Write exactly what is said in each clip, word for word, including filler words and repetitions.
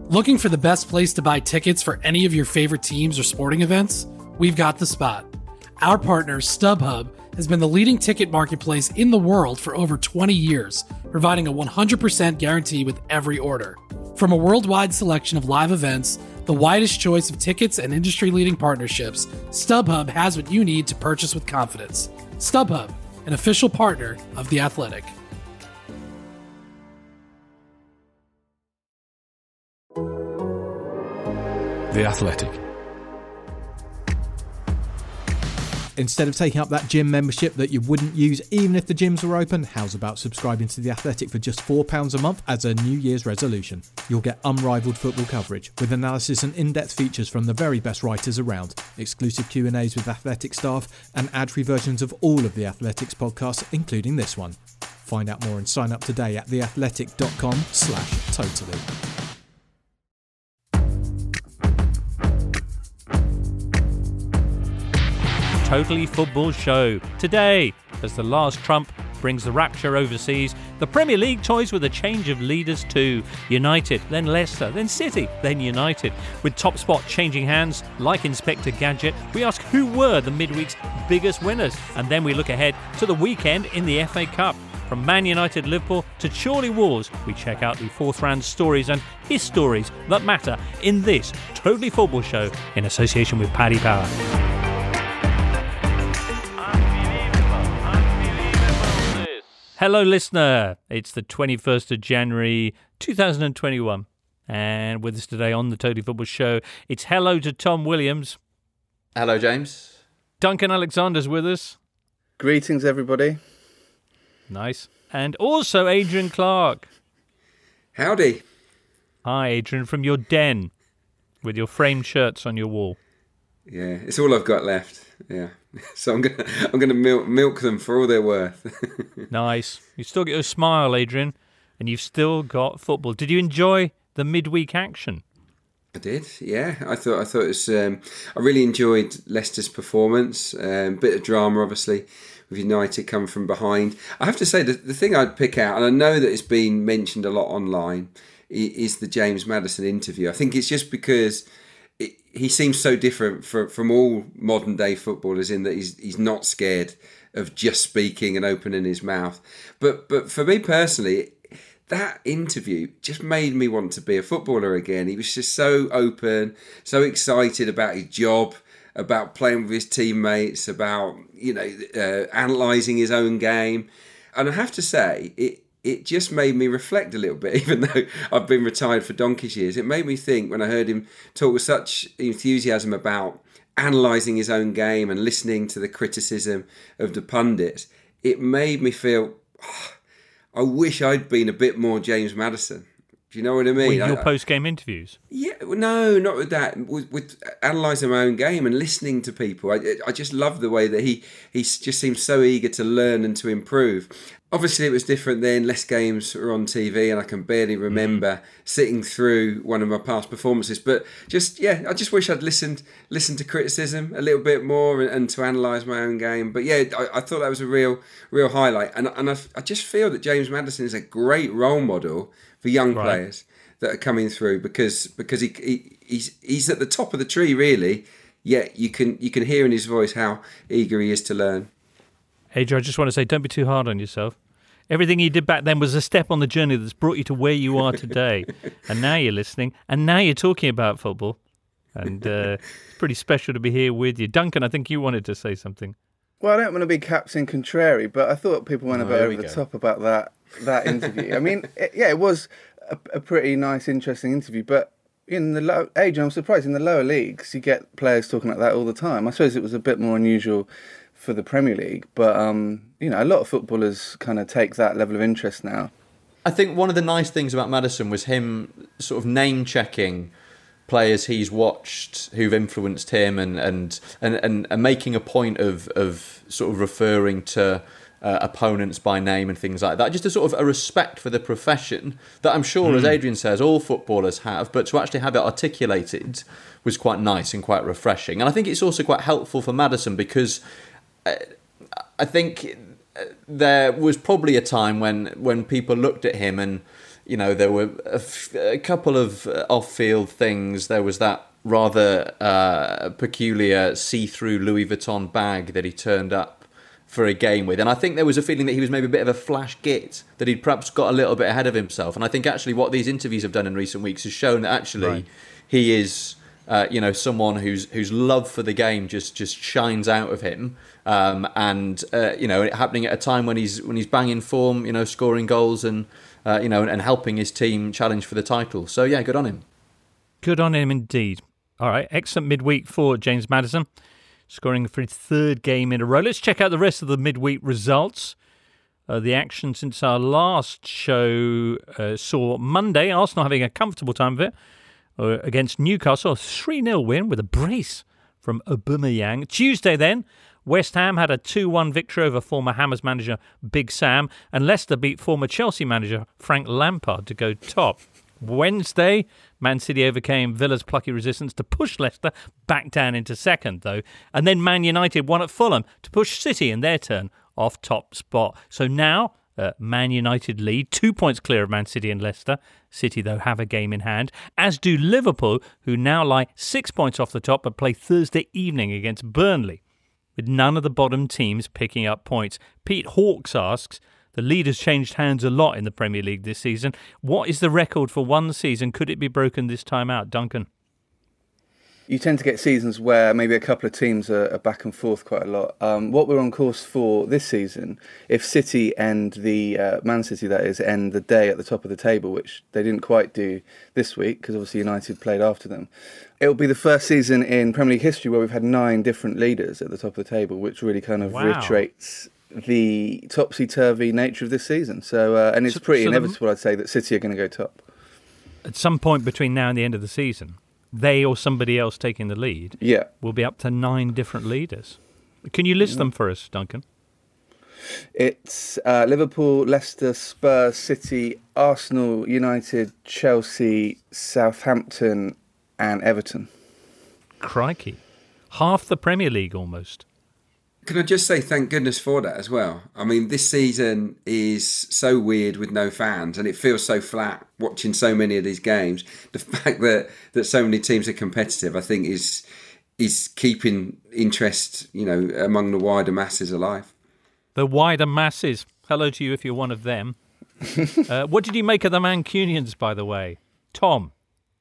Looking for the best place to buy tickets for any of your favorite teams or sporting events? We've got the spot. Our partner, StubHub, has been the leading ticket marketplace in the world for over twenty years, providing a one hundred percent guarantee with every order. From a worldwide selection of live events, the widest choice of tickets and industry-leading partnerships, StubHub has what you need to purchase with confidence. StubHub, an official partner of The Athletic. The Athletic. Instead of taking up that gym membership that you wouldn't use even if the gyms were open, how's about subscribing to The Athletic for just four pounds a month as a New Year's resolution? You'll get unrivaled football coverage with analysis and in-depth features from the very best writers around, exclusive Q and A's with Athletic staff, and ad-free versions of all of The Athletic's podcasts, including this one. Find out more and sign up today at theathletic.com slash totally. Totally Football Show. Today, as the last trump brings the rapture overseas, the Premier League toys with a change of leaders too. United, then Leicester, then City, then United. With top spot changing hands, like Inspector Gadget, we ask who were the midweek's biggest winners. And then we look ahead to the weekend in the F A Cup. From Man United Liverpool to Chorley Wolves, we check out the fourth round stories and his stories that matter in this Totally Football Show in association with Paddy Power. Hello, listener. It's the twenty-first of January, two thousand twenty-one. And with us today on the Totally Football Show, it's hello to Tom Williams. Hello, James. Duncan Alexander's with us. Greetings, everybody. Nice. And also Adrian Clark. Howdy. Hi, Adrian, from your den with your framed shirts on your wall. Yeah, it's all I've got left. Yeah. So I'm gonna I'm gonna milk, milk them for all they're worth. Nice. You still get a smile, Adrian, and you've still got football. Did you enjoy the midweek action? I did. Yeah, I thought I thought it was. Um, I really enjoyed Leicester's performance. Um, bit of drama, obviously, with United coming from behind. I have to say the the thing I'd pick out, and I know that it's been mentioned a lot online, is the James Maddison interview. I think it's just because It, he seems so different for, from all modern day footballers in that he's he's not scared of just speaking and opening his mouth. But but for me personally, that interview just made me want to be a footballer again. He was just so open, so excited about his job, about playing with his teammates, about you know uh, analysing his own game. And I have to say, it. It just made me reflect a little bit, even though I've been retired for donkey's years. It made me think when I heard him talk with such enthusiasm about analysing his own game and listening to the criticism of the pundits. It made me feel, oh, I wish I'd been a bit more James Maddison. Do you know what I mean? With your I, post-game interviews? Yeah, no, not with that. With, with analysing my own game and listening to people. I, I just love the way that he, he just seems so eager to learn and to improve. Obviously, it was different then. Less games were on T V, and I can barely remember mm. sitting through one of my past performances. But just, yeah, I just wish I'd listened listened to criticism a little bit more and, and to analyse my own game. But yeah, I, I thought that was a real real highlight. And, and I, I just feel that James Maddison is a great role model for young right. players that are coming through because because he, he he's he's at the top of the tree, really. Yet you can you can hear in his voice how eager he is to learn. Adrian, I just want to say, don't be too hard on yourself. Everything you did back then was a step on the journey that's brought you to where you are today. And now you're listening, and now you're talking about football. And uh, it's pretty special to be here with you. Duncan, I think you wanted to say something. Well, I don't want to be Captain Contrary, but I thought people went oh, a bit over the go. top about that that interview. I mean, it, yeah, it was a, a pretty nice, interesting interview, but in the low, Adrian, I'm surprised, in the lower leagues, you get players talking like that all the time. I suppose it was a bit more unusual for the Premier League, but um, you know, a lot of footballers kind of take that level of interest now. I think one of the nice things about Maddison was him sort of name checking players he's watched who've influenced him, and and and, and, and making a point of of sort of referring to uh, opponents by name and things like that. Just a sort of a respect for the profession that I'm sure, mm. as Adrian says, all footballers have, but to actually have it articulated was quite nice and quite refreshing. And I think it's also quite helpful for Maddison because I think there was probably a time when, when people looked at him and, you know, there were a, f- a couple of off-field things. There was that rather uh, peculiar see-through Louis Vuitton bag that he turned up for a game with. And I think there was a feeling that he was maybe a bit of a flash git, that he'd perhaps got a little bit ahead of himself. And I think actually what these interviews have done in recent weeks has shown that actually right. he is... Uh, you know, someone whose whose love for the game just, just shines out of him, um, and uh, you know, happening at a time when he's when he's banging form, you know, scoring goals and uh, you know, and, and helping his team challenge for the title. So yeah, good on him. Good on him indeed. All right, excellent midweek for James Maddison, scoring for his third game in a row. Let's check out the rest of the midweek results. Uh, the action since our last show uh, saw Monday Arsenal having a comfortable time of it. Against Newcastle, a three nil win with a brace from Aubameyang. Tuesday then, West Ham had a two one victory over former Hammers manager Big Sam, and Leicester beat former Chelsea manager Frank Lampard to go top. Wednesday, Man City overcame Villa's plucky resistance to push Leicester back down into second, though. And then Man United won at Fulham to push City in their turn off top spot. So now... Uh, Man United lead, two points clear of Man City and Leicester. City, though, have a game in hand, as do Liverpool, who now lie six points off the top but play Thursday evening against Burnley, with none of the bottom teams picking up points. Pete Hawkes asks, the lead has changed hands a lot in the Premier League this season. What is the record for one season? Could it be broken this time out? Duncan? You tend to get seasons where maybe a couple of teams are, are back and forth quite a lot. Um, what we're on course for this season, if City and the uh, Man City, that is, end the day at the top of the table, which they didn't quite do this week because obviously United played after them, it'll be the first season in Premier League history where we've had nine different leaders at the top of the table, which really kind of wow. reiterates the topsy-turvy nature of this season. So, uh, and it's so, pretty so inevitable, the... I'd say, that City are going to go top. At some point between now and the end of the season, they or somebody else taking the lead, yeah, will be up to nine different leaders. Can you list them for us, Duncan? It's uh, Liverpool, Leicester, Spurs, City, Arsenal, United, Chelsea, Southampton and Everton. Crikey. Half the Premier League almost. Can I just say thank goodness for that as well? I mean, this season is so weird with no fans and it feels so flat watching so many of these games. The fact that, that so many teams are competitive, I think, is is keeping interest, you know, among the wider masses alive. The wider masses. Hello to you if you're one of them. uh, what did you make of the Mancunians, by the way? Tom?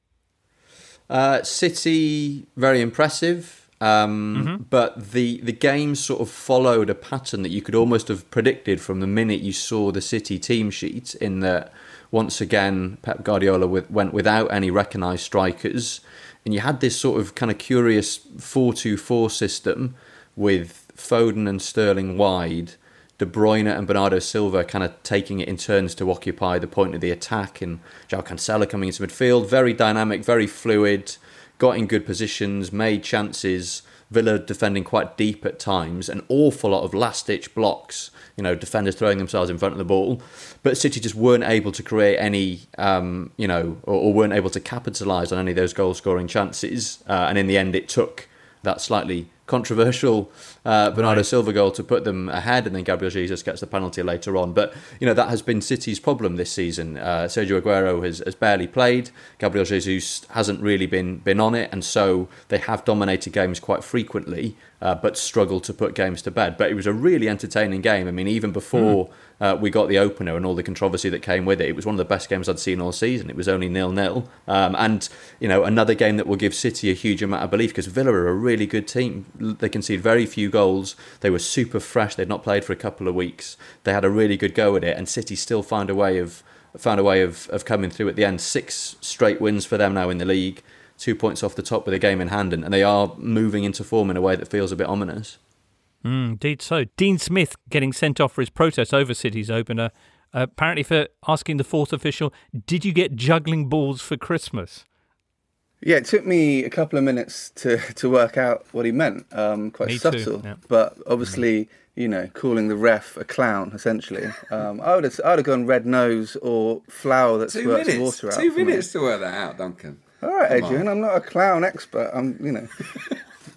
Uh, City, very impressive. Um, mm-hmm. But the, the game sort of followed a pattern that you could almost have predicted from the minute you saw the City team sheet, in that once again Pep Guardiola with, went without any recognised strikers, and you had this sort of kind of curious four two four system with Foden and Sterling wide, De Bruyne and Bernardo Silva kind of taking it in turns to occupy the point of the attack, and João Cancelo coming into midfield, very dynamic, very fluid, got in good positions, made chances. Villa defending quite deep at times, an awful lot of last-ditch blocks, you know, defenders throwing themselves in front of the ball. But City just weren't able to create any, um, you know, or, or weren't able to capitalise on any of those goal-scoring chances. Uh, and in the end, it took that slightly controversial uh, Bernardo right. Silva goal to put them ahead, and then Gabriel Jesus gets the penalty later on. But, you know, that has been City's problem this season. Uh, Sergio Aguero has, has barely played. Gabriel Jesus hasn't really been, been on it, and so they have dominated games quite frequently, uh, but struggled to put games to bed. But it was a really entertaining game. I mean, even before mm. uh, we got the opener and all the controversy that came with it, it was one of the best games I'd seen all season. It was only nil-nil. Um, and, you know, another game that will give City a huge amount of belief, because Villa are a really good team. They conceded very few goals. They were super fresh. They'd not played for a couple of weeks. They had a really good go at it, and City still found a way of found a way of, of coming through at the end. Six straight wins for them now in the league, two points off the top with a game in hand, and, and they are moving into form in a way that feels a bit ominous. Mm, indeed so. Dean Smith getting sent off for his protest over City's opener, uh, apparently for asking the fourth official, did you get juggling balls for Christmas? Yeah, it took me a couple of minutes to, to work out what he meant. Um, quite me subtle, yeah. But obviously, mm. you know, calling the ref a clown, essentially. Um, I would have I would have gone red nose or flour that two squirts minutes, water out. Two minutes me. to work that out, Duncan. All right, Come Adrian, on. I'm not a clown expert. I'm, you know.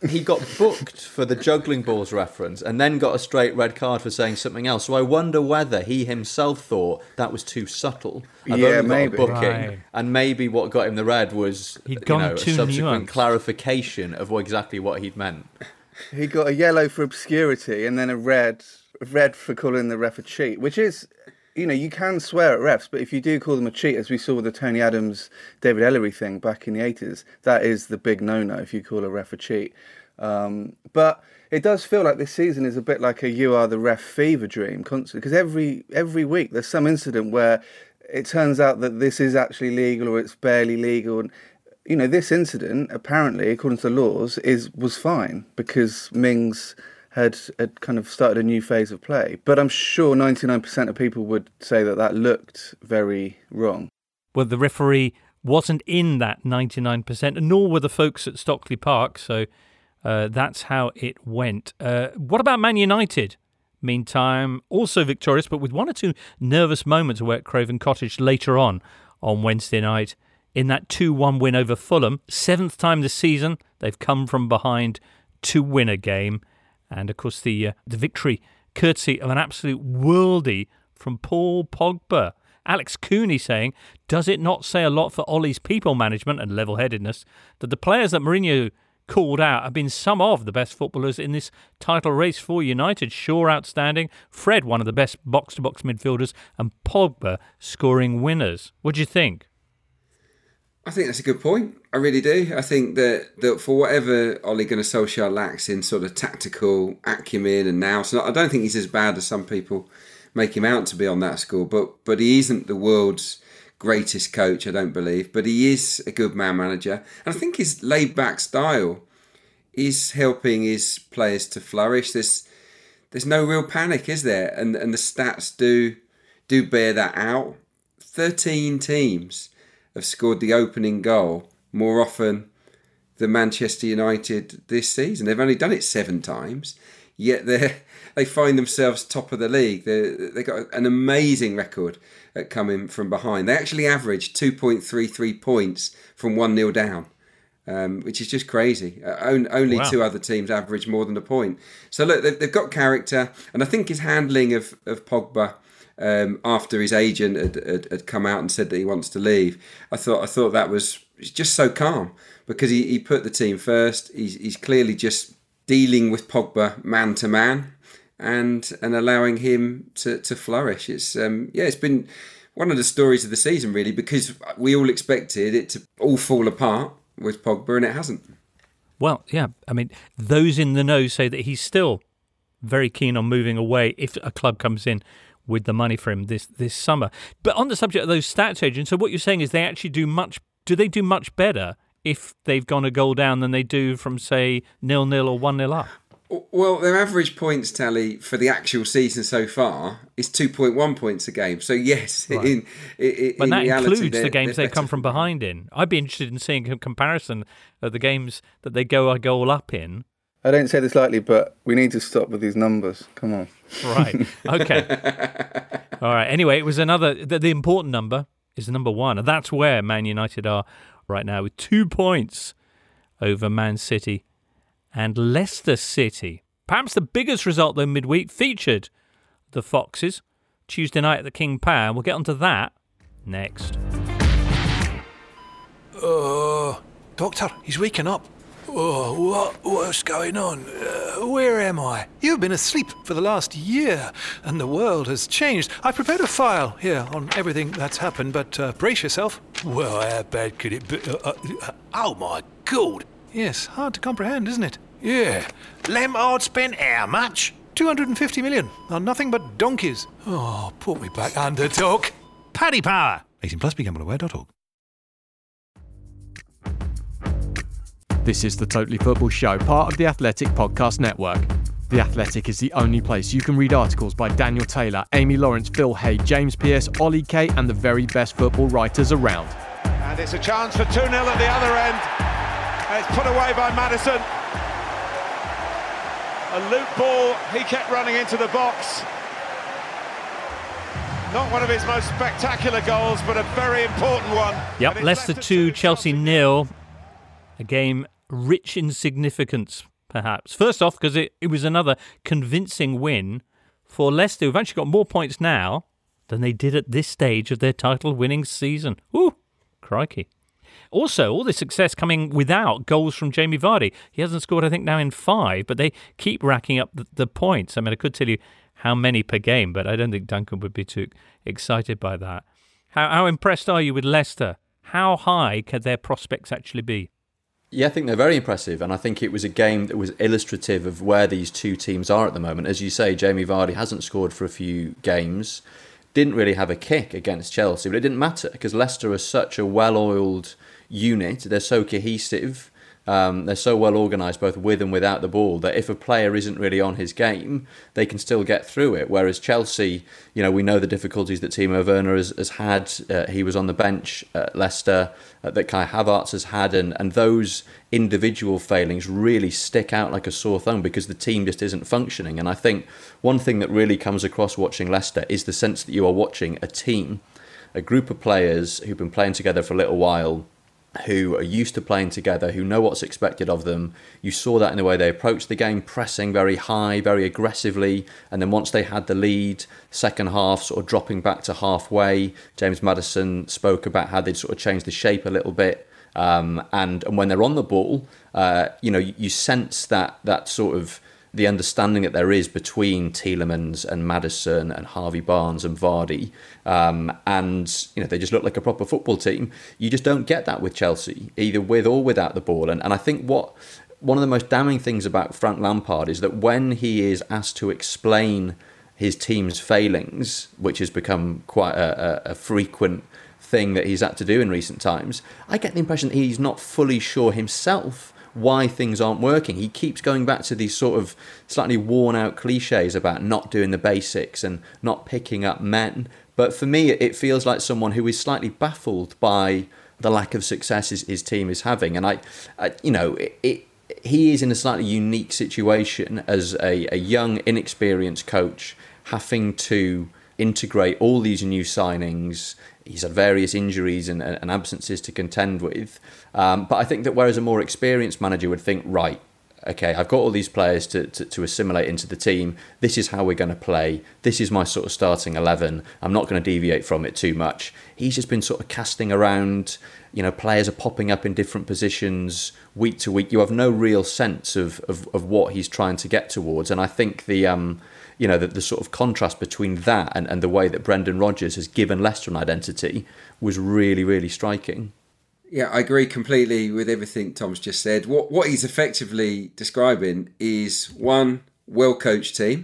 he got booked for the juggling balls reference and then got a straight red card for saying something else. So I wonder whether he himself thought that was too subtle. I've yeah, only maybe. got a booking, Right. and maybe what got him the red was He'd gone you know, a too subsequent nuanced. clarification of what, exactly what he'd meant. He got a yellow for obscurity and then a red, a red for calling the ref a cheat, which is, you know, you can swear at refs, but if you do call them a cheat, as we saw with the Tony Adams, David Ellery thing back in the eighties, that is the big no-no if you call a ref a cheat. Um, but it does feel like this season is a bit like a you are the ref fever dream constantly, because every every week there's some incident where it turns out that this is actually legal or it's barely legal. And, you know, this incident, apparently, according to the laws, is was fine because Mings had, had kind of started a new phase of play. But I'm sure ninety-nine percent of people would say that that looked very wrong. Well, the referee wasn't in that ninety-nine percent, nor were the folks at Stockley Park, so uh, that's how it went. Uh, what about Man United? Meantime, also victorious, but with one or two nervous moments away at Craven Cottage later on on Wednesday night in that two one win over Fulham. Seventh time this season they've come from behind to win a game. And, of course, the uh, the victory courtesy of an absolute worldie from Paul Pogba. Alex Cooney saying, does it not say a lot for Ollie's people management and level-headedness that the players that Mourinho called out have been some of the best footballers in this title race for United? Shaw outstanding, Fred one of the best box-to-box midfielders, and Pogba scoring winners. What do you think? I think that's a good point. I really do. I think that, that for whatever Ole Gunnar Solskjaer lacks in sort of tactical acumen and now, so I don't think he's as bad as some people make him out to be on that score, but but he isn't the world's greatest coach, I don't believe, but he is a good man manager. And I think his laid-back style is helping his players to flourish. There's there's no real panic, is there? And and the stats do do bear that out. thirteen teams have scored the opening goal more often than Manchester United this season. They've only done it seven times, yet they they find themselves top of the league. They they got an amazing record at coming from behind. They actually averaged two point three three points from one nil down, um, which is just crazy. Uh, only wow. two other teams average more than a point. So look, they've, they've got character, and I think his handling of of Pogba, Um, after his agent had, had, had come out and said that he wants to leave, I thought I thought that was just so calm because he, he put the team first. He's, he's clearly just dealing with Pogba man to man and and allowing him to, to flourish. It's um, yeah, it's been one of the stories of the season really, because we all expected it to all fall apart with Pogba and it hasn't. Well, yeah, I mean, those in the know say that he's still very keen on moving away if a club comes in with the money for him this, this summer. But on the subject of those stats agents, so what you're saying is they actually do much, do they do much better if they've gone a goal down than they do from, say, nil-nil or one nil up? Well, their average points tally for the actual season so far is two point one points a game. So, yes, right. in, in, but in that reality, includes the games they come from behind in. I'd be interested in seeing a comparison of the games that they go a goal up in. I don't say this lightly, but we need to stop with these numbers. Come on. Right. Okay. All right. Anyway, it was another, the, the important number is the number one. And that's where Man United are right now with two points over Man City and Leicester City. Perhaps the biggest result, though, midweek featured the Foxes Tuesday night at the King Power. We'll get onto that next. Oh, Doctor, he's waking up. Oh, what, what's going on? Uh, where am I? You've been asleep for the last year, and the world has changed. I prepared a file here on everything that's happened, but uh, brace yourself. Well, how bad could it be? Uh, uh, oh, my God. Yes, hard to comprehend, isn't it? Yeah. Lampard spent how much? two hundred fifty million on nothing but donkeys. Oh, put me back under, Doc. Paddy Power. eighteen plus, be gamble aware dot org. This is the Totally Football Show, part of the Athletic Podcast Network. The Athletic is the only place you can read articles by Daniel Taylor, Amy Lawrence, Phil Hay, James Pearce, Ollie Kay, and the very best football writers around. And it's a chance for two nil at the other end. And it's put away by Maddison. A loop ball, he kept running into the box. Not one of his most spectacular goals, but a very important one. Yep, Leicester two, Chelsea nil. A game rich in significance perhaps. First off, because it, it was another convincing win for Leicester, who've actually got more points now than they did at this stage of their title-winning season. Ooh, crikey. Also, all this success coming without goals from Jamie Vardy. He hasn't scored, I think, now in five, but they keep racking up the, the points. I mean, I could tell you how many per game, but I don't think Duncan would be too excited by that. How, how impressed are you with Leicester? How high could their prospects actually be? Yeah, I think they're very impressive, and I think it was a game that was illustrative of where these two teams are at the moment. As you say, Jamie Vardy hasn't scored for a few games, didn't really have a kick against Chelsea, but it didn't matter because Leicester are such a well-oiled unit. They're so cohesive, um, they're so well organised both with and without the ball that if a player isn't really on his game, they can still get through it. Whereas Chelsea, you know, we know the difficulties that Timo Werner has, has had. Uh, he was on the bench at Leicester, uh, that Kai Havertz has had, and, and those individual failings really stick out like a sore thumb because the team just isn't functioning. And I think one thing that really comes across watching Leicester is the sense that you are watching a team, a group of players who've been playing together for a little while, who are used to playing together, who know what's expected of them. You saw that in the way they approached the game, pressing very high, very aggressively, and then once they had the lead, second half sort of dropping back to halfway. James Maddison spoke about how they'd sort of changed the shape a little bit, um, and, and when they're on the ball, uh, you know, you, you sense that that sort of the understanding that there is between Tielemans and Maddison and Harvey Barnes and Vardy, um, and you know they just look like a proper football team. You just don't get that with Chelsea, either with or without the ball. And and I think what one of the most damning things about Frank Lampard is that when he is asked to explain his team's failings, which has become quite a, a, a frequent thing that he's had to do in recent times, I get the impression that he's not fully sure himself why things aren't working. He keeps going back to these sort of slightly worn out cliches about not doing the basics and not picking up men. But for me, it feels like someone who is slightly baffled by the lack of success his, his team is having. And I, I you know, it, it, he is in a slightly unique situation as a, a young, inexperienced coach having to integrate all these new signings. He's had various injuries and, and absences to contend with. Um, but I think that whereas a more experienced manager would think, right, okay, I've got all these players to, to, to assimilate into the team. This is how we're going to play. This is my sort of starting eleven. I'm not going to deviate from it too much. He's just been sort of casting around. You know, players are popping up in different positions week to week. You have no real sense of, of, of what he's trying to get towards. And I think the... Um, You know, the, the sort of contrast between that and, and the way that Brendan Rodgers has given Leicester an identity was really, really striking. Yeah, I agree completely with everything Tom's just said. What what he's effectively describing is one well-coached team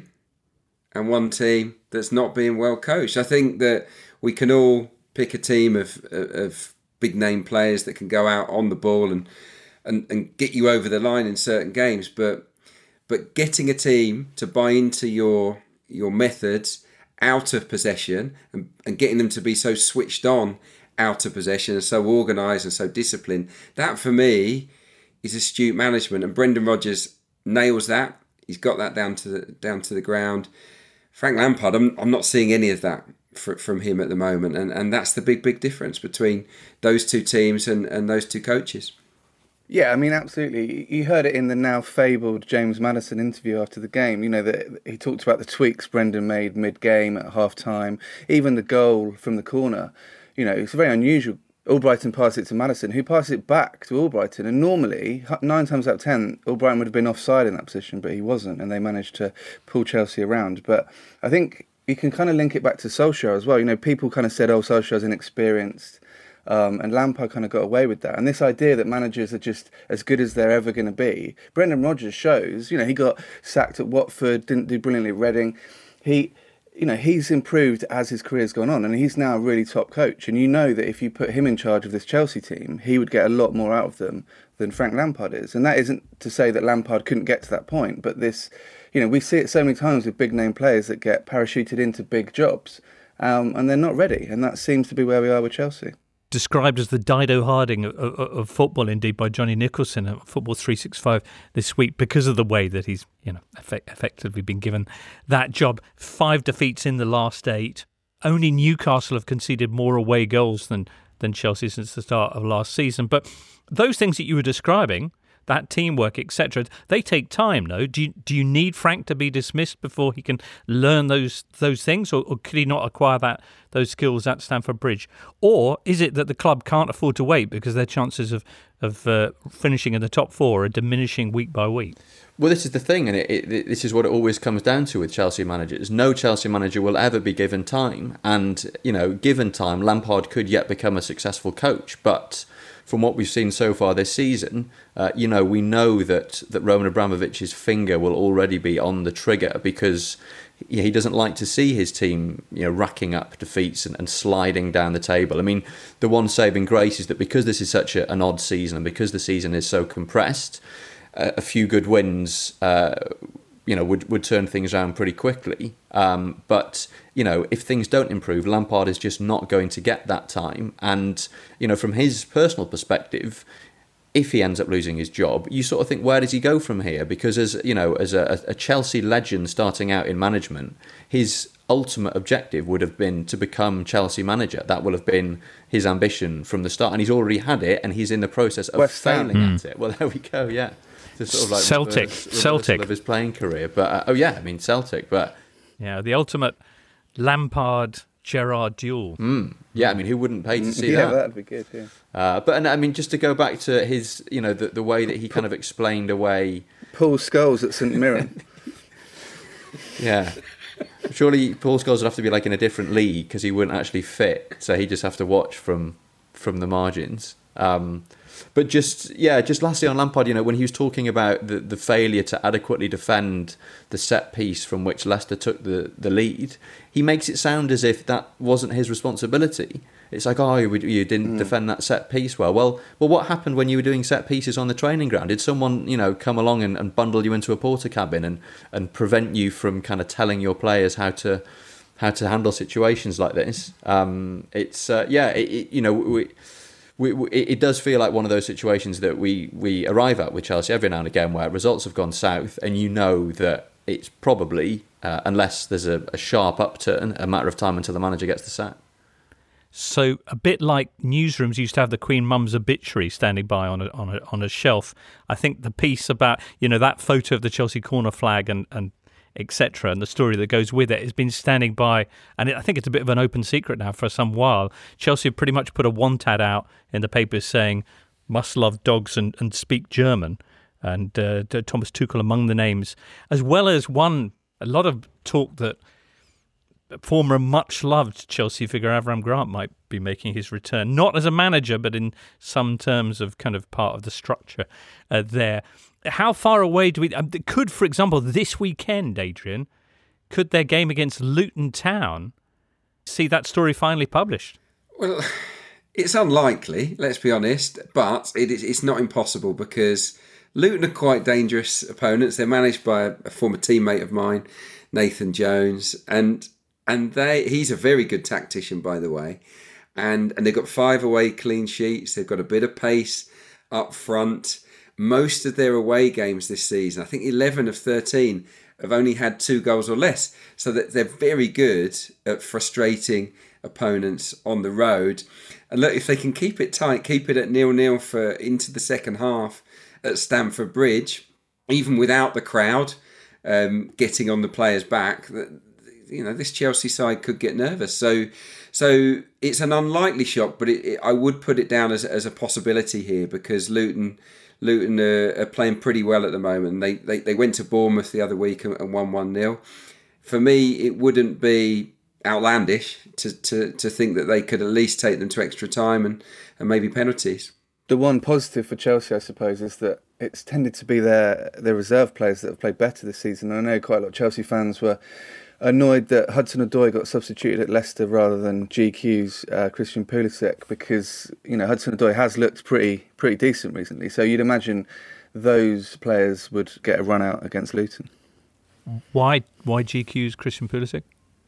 and one team that's not being well-coached. I think that we can all pick a team of of big-name players that can go out on the ball and, and, and get you over the line in certain games, but But getting a team to buy into your your methods out of possession and, and getting them to be so switched on out of possession and so organised and so disciplined, that for me is astute management. And Brendan Rodgers nails that. He's got that down to the, down to the ground. Frank Lampard, I'm, I'm not seeing any of that for, from him at the moment. And, and that's the big, big difference between those two teams and, and those two coaches. Yeah, I mean, absolutely. You heard it in the now fabled James Maddison interview after the game. You know, that he talked about the tweaks Brendan made mid-game at half-time, even the goal from the corner. You know, it's very unusual. Albrighton passed it to Maddison, who passed it back to Albrighton. And normally, nine times out of ten, Albrighton would have been offside in that position, but he wasn't, and they managed to pull Chelsea around. But I think you can kind of link it back to Solskjaer as well. You know, people kind of said, oh, Solskjaer's inexperienced. Um, and Lampard kind of got away with that. And this idea that managers are just as good as they're ever going to be. Brendan Rodgers shows, you know, he got sacked at Watford, didn't do brilliantly at Reading. He, you know, he's improved as his career's gone on, and he's now a really top coach. And you know that if you put him in charge of this Chelsea team, he would get a lot more out of them than Frank Lampard is. And that isn't to say that Lampard couldn't get to that point, but this, you know, we see it so many times with big name players that get parachuted into big jobs, um, and they're not ready. And that seems to be where we are with Chelsea. Described as the Dido Harding of, of, of football, indeed, by Johnny Nicholson at Football three sixty-five this week because of the way that he's, you know, effect- effectively been given that job. Five defeats in the last eight. Only Newcastle have conceded more away goals than, than Chelsea since the start of last season. But those things that you were describing, that teamwork, et cetera. They take time, no? Do you, do you need Frank to be dismissed before he can learn those those things, or, or could he not acquire that those skills at Stamford Bridge? Or is it that the club can't afford to wait because their chances of of uh, finishing in the top four are diminishing week by week? Well, this is the thing, and it, it, this is what it always comes down to with Chelsea managers. No Chelsea manager will ever be given time, and you know, given time, Lampard could yet become a successful coach, but from what we've seen so far this season, uh, you know, we know that, that Roman Abramovich's finger will already be on the trigger because he doesn't like to see his team, you know, racking up defeats and, and sliding down the table. I mean, the one saving grace is that because this is such a, an odd season and because the season is so compressed, uh, a few good wins, uh, you know, would, would turn things around pretty quickly. Um, but, you know, if things don't improve, Lampard is just not going to get that time. And, you know, from his personal perspective, if he ends up losing his job, you sort of think, where does he go from here? Because as, you know, as a, a Chelsea legend starting out in management, his ultimate objective would have been to become Chelsea manager. That will have been his ambition from the start. And he's already had it, and he's in the process of West failing Ham. at it. Well, there we go, yeah. Sort of like Celtic, reverse, Celtic of his playing career, but uh, oh yeah, I mean Celtic, but yeah, the ultimate Lampard Gerrard duel. Mm, yeah, I mean, who wouldn't pay to see yeah, that? that'd be good. Yeah, uh, but and I mean, just to go back to his, you know, the the way that he kind of explained away Paul Scholes at St Mirren. Yeah, surely Paul Scholes would have to be like in a different league because he wouldn't actually fit, so he'd just have to watch from from the margins. Um, But just, yeah, just lastly on Lampard, you know, when he was talking about the, the failure to adequately defend the set piece from which Leicester took the, the lead, he makes it sound as if that wasn't his responsibility. It's like, oh, you, you didn't mm. defend that set piece well. Well, well, what happened when you were doing set pieces on the training ground? Did someone, you know, come along and, and bundle you into a porter cabin and, and prevent you from kind of telling your players how to how to handle situations like this? Um, it's, uh, yeah, it, it, you know, we... We, we, it does feel like one of those situations that we, we arrive at with Chelsea every now and again where results have gone south and you know that it's probably, uh, unless there's a, a sharp upturn, a matter of time until the manager gets the sack. So a bit like newsrooms used to have the Queen Mum's obituary standing by on a, on a, on a shelf. I think the piece about, you know, that photo of the Chelsea corner flag and, and et cetera, and the story that goes with it has been standing by, and I think it's a bit of an open secret now for some while. Chelsea have pretty much put a want ad out in the papers saying, must love dogs and, and speak German, and uh, Thomas Tuchel among the names, as well as one, a lot of talk that former much-loved Chelsea figure Avram Grant might be making his return, not as a manager, but in some terms of kind of part of the structure uh, there. How far away do we... Um, could, for example, this weekend, Adrian, could their game against Luton Town see that story finally published? Well, it's unlikely, let's be honest, but it is, it's not impossible because Luton are quite dangerous opponents. They're managed by a, a former teammate of mine, Nathan Jones, and and they he's a very good tactician, by the way. And, and they've got five away clean sheets. They've got a bit of pace up front. Most of their away games this season, I think eleven of thirteen, have only had two goals or less. So that they're very good at frustrating opponents on the road. And look, if they can keep it tight, keep it at nil-nil for into the second half at Stamford Bridge, even without the crowd um, getting on the players' back, you know, this Chelsea side could get nervous. So so it's an unlikely shock, but it, it, I would put it down as, as a possibility here because Luton... Luton are, are playing pretty well at the moment. They, they they went to Bournemouth the other week and won one nil. For me, it wouldn't be outlandish to, to, to think that they could at least take them to extra time and, and maybe penalties. The one positive for Chelsea, I suppose, is that it's tended to be their, their reserve players that have played better this season. I know quite a lot of Chelsea fans were annoyed that Hudson-Odoi got substituted at Leicester rather than G Q's uh, Christian Pulisic because, you know, Hudson-Odoi has looked pretty pretty decent recently. So you'd imagine those players would get a run out against Luton. Why why G Q's Christian Pulisic?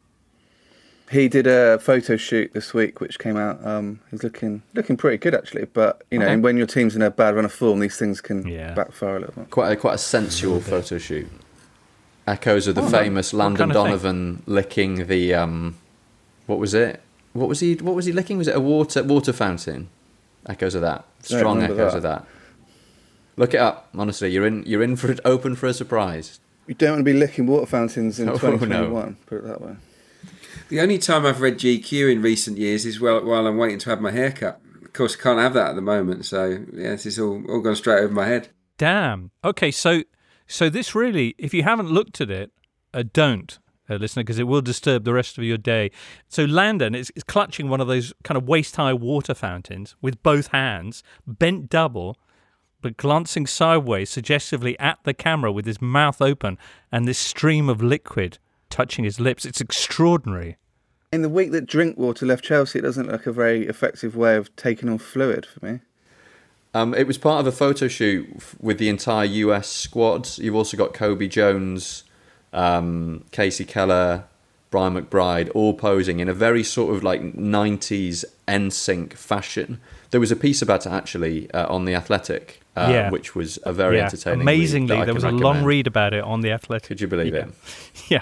He did a photo shoot this week, which came out. Um, he's looking looking pretty good actually. But you know, okay. when your team's in a bad run of form, these things can yeah. backfire a little bit. Quite a, quite a sensual photo shoot. Echoes of the oh, famous Landon Donovan licking the um, what was it? What was he? What was he licking? Was it a water water fountain? Echoes of that. Strong echoes that. of that. Look it up. Honestly, you're in. You're in for it. Open for a surprise. You don't want to be licking water fountains in Oh, twenty twenty-one. no. Put it that way. The only time I've read G Q in recent years is while, while I'm waiting to have my hair cut. Of course, I can't have that at the moment, so yeah, this is all, all gone straight over my head. Damn. Okay, so so this really, if you haven't looked at it, uh, don't, uh, listener, because it will disturb the rest of your day. So Landon is, is clutching one of those kind of waist-high water fountains with both hands, bent double, but glancing sideways suggestively at the camera with his mouth open and this stream of liquid touching his lips. It's extraordinary. In the week that Drinkwater left Chelsea, it doesn't look like a very effective way of taking on fluid for me. Um, it was part of a photo shoot with the entire U S squad. You've also got Kobe Jones, um, Casey Keller, Brian McBride, all posing in a very sort of like nineties N Sync fashion. There was a piece about it actually uh, on The Athletic, uh, Yeah. which was a very Yeah. entertaining Amazingly, read that I there was a can long recommend. read about it on The Athletic. Could you believe yeah. it? Yeah.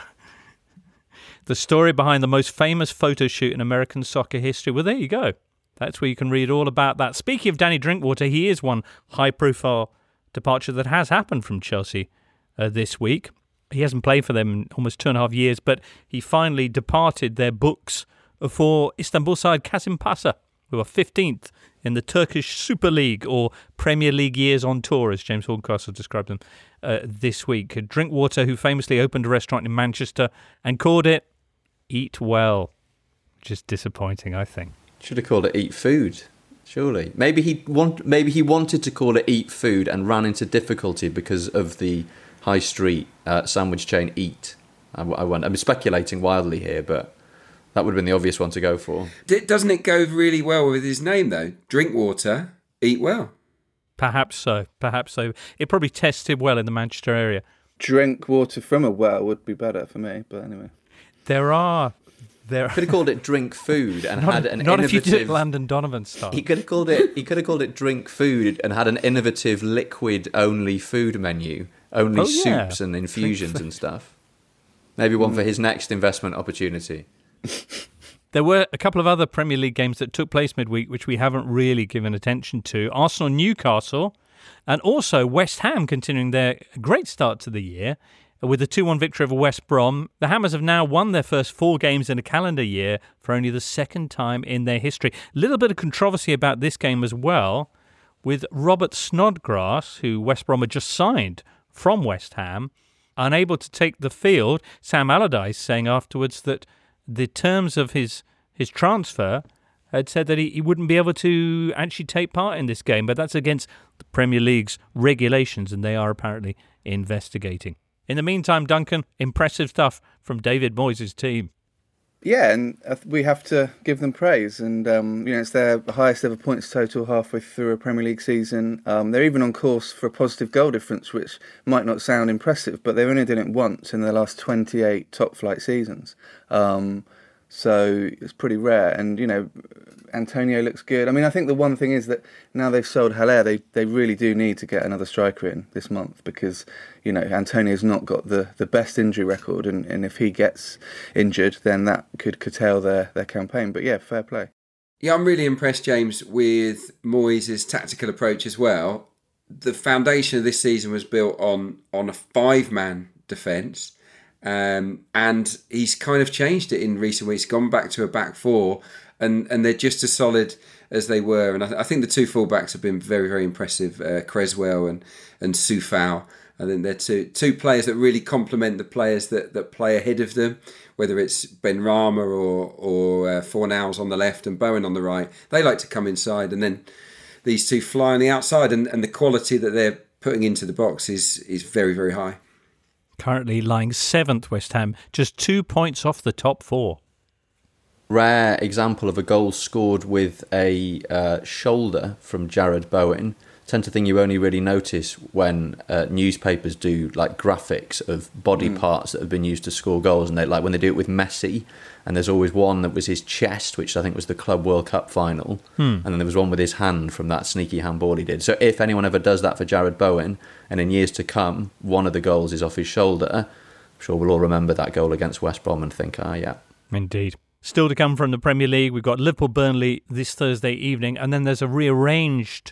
The story behind the most famous photo shoot in American soccer history. Well, there you go. That's where you can read all about that. Speaking of Danny Drinkwater, he is one high-profile departure that has happened from Chelsea uh, this week. He hasn't played for them in almost two and a half years, but he finally departed their books for Istanbul side Kasimpasa, who are fifteenth in the Turkish Super League, or Premier League years on tour, as James Horncastle described them uh, this week. Drinkwater, who famously opened a restaurant in Manchester and called it Eat Well, which is disappointing, I think. Should have called it Eat Food, surely. Maybe he want, maybe he wanted to call it Eat Food and ran into difficulty because of the high street uh, sandwich chain Eat. I, I went, I'm speculating wildly here, but that would have been the obvious one to go for. Doesn't it go really well with his name, though? Drinkwater, eat well. Perhaps so, perhaps so. It probably tested well in the Manchester area. Drink water from a well would be better for me, but anyway. There are... There Could have called it Drink Food and not, had an not innovative... if you did it Landon Donovan style. He could have called it. He could have called it Drink Food and had an innovative liquid-only food menu, only Oh, yeah. soups and infusions and stuff. Maybe one for his next investment opportunity. There were a couple of other Premier League games that took place midweek, which we haven't really given attention to. Arsenal-Newcastle, and also West Ham continuing their great start to the year with a two one victory over West Brom. The Hammers have now won their first four games in a calendar year for only the second time in their history. A little bit of controversy about this game as well, with Robert Snodgrass, who West Brom had just signed from West Ham, unable to take the field. Sam Allardyce saying afterwards that the terms of his his transfer had said that he, he wouldn't be able to actually take part in this game, but that's against the Premier League's regulations, and they are apparently investigating. In the meantime, Duncan, impressive stuff from David Moyes' team. Yeah, and we have to give them praise. And, um, you know, it's their highest ever points total halfway through a Premier League season. Um, they're even on course for a positive goal difference, which might not sound impressive, but they've only done it once in their last twenty-eight top-flight seasons. Um, so it's pretty rare. And, you know, Antonio looks good. I mean, I think the one thing is that now they've sold Haller, they, they really do need to get another striker in this month because, you know, Antonio's not got the, the best injury record, and, and if he gets injured, then that could curtail their, their campaign. But yeah, fair play. Yeah, I'm really impressed, James, with Moyes' tactical approach as well. The foundation of this season was built on, on a five-man defence, um, and he's kind of changed it in recent weeks, gone back to a back four, and, and they're just as solid as they were. And I, th- I think the two fullbacks have been very, very impressive, uh, Creswell and, and Soufal. I think they're two two players that really complement the players that, that play ahead of them, whether it's Ben Rama or or uh, Fornals on the left and Bowen on the right. They like to come inside, and then these two fly on the outside, and, and the quality that they're putting into the box is is very, very high. Currently lying seventh, West Ham, just two points off the top four. Rare example of a goal scored with a uh, shoulder from Jared Bowen. Tend to think you only really notice when uh, newspapers do like graphics of body mm. parts that have been used to score goals, and they like when they do it with Messi, and there's always one that was his chest, which I think was the Club World Cup final, hmm. and then there was one with his hand from that sneaky handball he did. So if anyone ever does that for Jared Bowen, and in years to come one of the goals is off his shoulder, I'm sure we'll all remember that goal against West Brom and think, ah, yeah. Indeed. Still to come from the Premier League, we've got Liverpool-Burnley this Thursday evening, and then there's a rearranged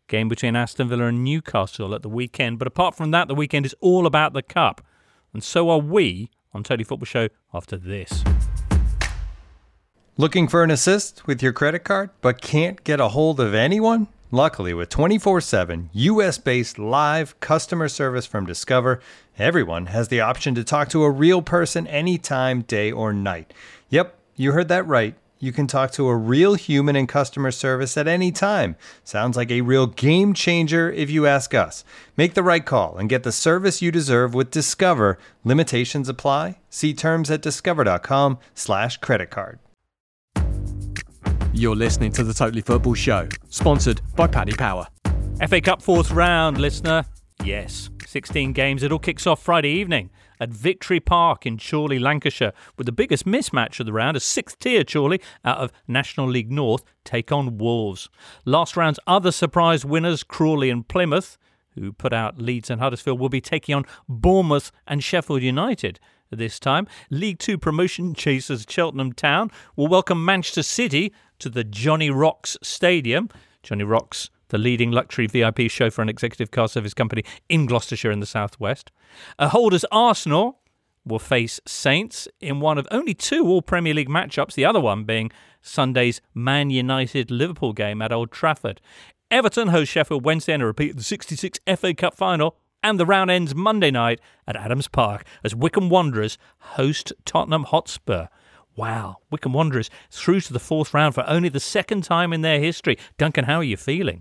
game between Aston Villa and Newcastle at the weekend. But apart from that, the weekend is all about the Cup. And so are we on Totally Football Show after this. Looking for an assist with your credit card but can't get a hold of anyone? Luckily, with twenty-four seven U S-based live customer service from Discover, everyone has the option to talk to a real person anytime, day or night. Yep, you heard that right. You can talk to a real human in customer service at any time. Sounds like a real game changer if you ask us. Make the right call and get the service you deserve with Discover. Limitations apply. See terms at discover.com slash credit card. You're listening to the Totally Football Show, sponsored by Paddy Power. F A Cup fourth round, listener. Yes, sixteen games. It all kicks off Friday evening at Victory Park in Chorley, Lancashire, with the biggest mismatch of the round, a sixth-tier Chorley out of National League North, take on Wolves. Last round's other surprise winners, Crawley and Plymouth, who put out Leeds and Huddersfield, will be taking on Bournemouth and Sheffield United. This time, League Two promotion chasers Cheltenham Town will welcome Manchester City to the Johnny Rocks Stadium. Johnny Rocks, the leading luxury V I P chauffeur and executive car service company in Gloucestershire in the southwest. Uh, holders Arsenal will face Saints in one of only two All-Premier League matchups, the other one being Sunday's Man United-Liverpool game at Old Trafford. Everton host Sheffield Wednesday in a repeat of the sixty-six F A Cup final. And the round ends Monday night at Adams Park as Wycombe Wanderers host Tottenham Hotspur. Wow, Wycombe Wanderers through to the fourth round for only the second time in their history. Duncan, how are you feeling?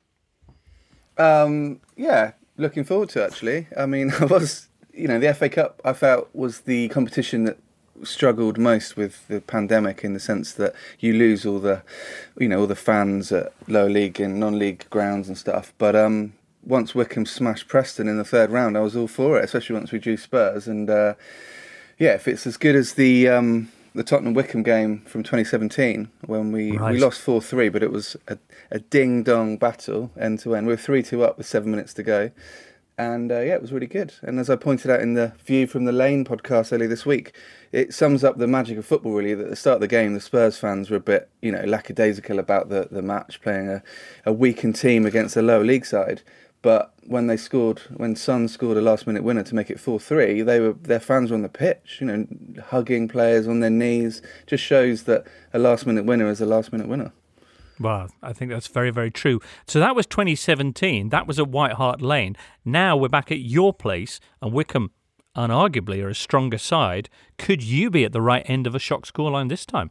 Um, yeah, looking forward to it, actually. I mean, I was, you know, the F A Cup, I felt, was the competition that struggled most with the pandemic, in the sense that you lose all the, you know, all the fans at lower league and non-league grounds and stuff. But um, once Wycombe smashed Preston in the third round, I was all for it, especially once we drew Spurs. And uh, yeah, if it's as good as the um, the Tottenham Wycombe game from twenty seventeen, when we, right. we lost four three, but it was a, a ding-dong battle, end to end. We were three two up with seven minutes to go. And uh, yeah, it was really good. And as I pointed out in the View from the Lane podcast earlier this week, it sums up the magic of football, really, that at the start of the game, the Spurs fans were a bit, you know, lackadaisical about the, the match, playing a, a weakened team against a lower league side. But when they scored, when Son scored a last-minute winner to make it four three, they were their fans were on the pitch, you know, hugging players on their knees. Just shows that a last-minute winner is a last-minute winner. Well, I think that's very, very true. So that was twenty seventeen. That was at White Hart Lane. Now we're back at your place, and Wycombe, unarguably, are a stronger side. Could you be at the right end of a shock scoreline this time?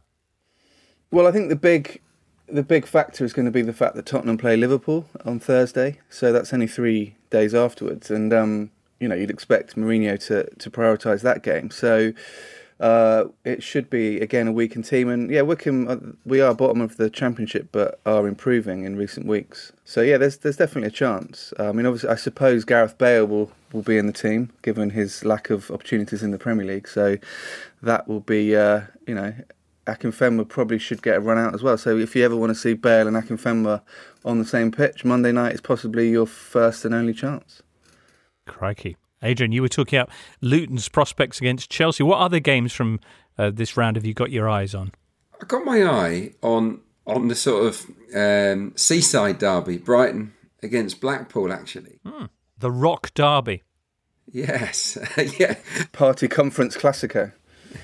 Well, I think the big... The big factor is going to be the fact that Tottenham play Liverpool on Thursday, so that's only three days afterwards, and um, you know, you'd expect Mourinho to to prioritise that game. So uh, it should be again a weakened team, and yeah, Wycombe, we are bottom of the Championship, but are improving in recent weeks. So yeah, there's there's definitely a chance. I mean, obviously, I suppose Gareth Bale will will be in the team given his lack of opportunities in the Premier League. So that will be uh, you know. Akinfenwa probably should get a run out as well. So if you ever want to see Bale and Akinfenwa on the same pitch, Monday night is possibly your first and only chance. Crikey. Adrian, you were talking about Luton's prospects against Chelsea. What other games from uh, this round have you got your eyes on? I got my eye on on the sort of um, seaside derby, Brighton against Blackpool, actually. Hmm. The Rock Derby. Yes. yeah. Party Conference Classico.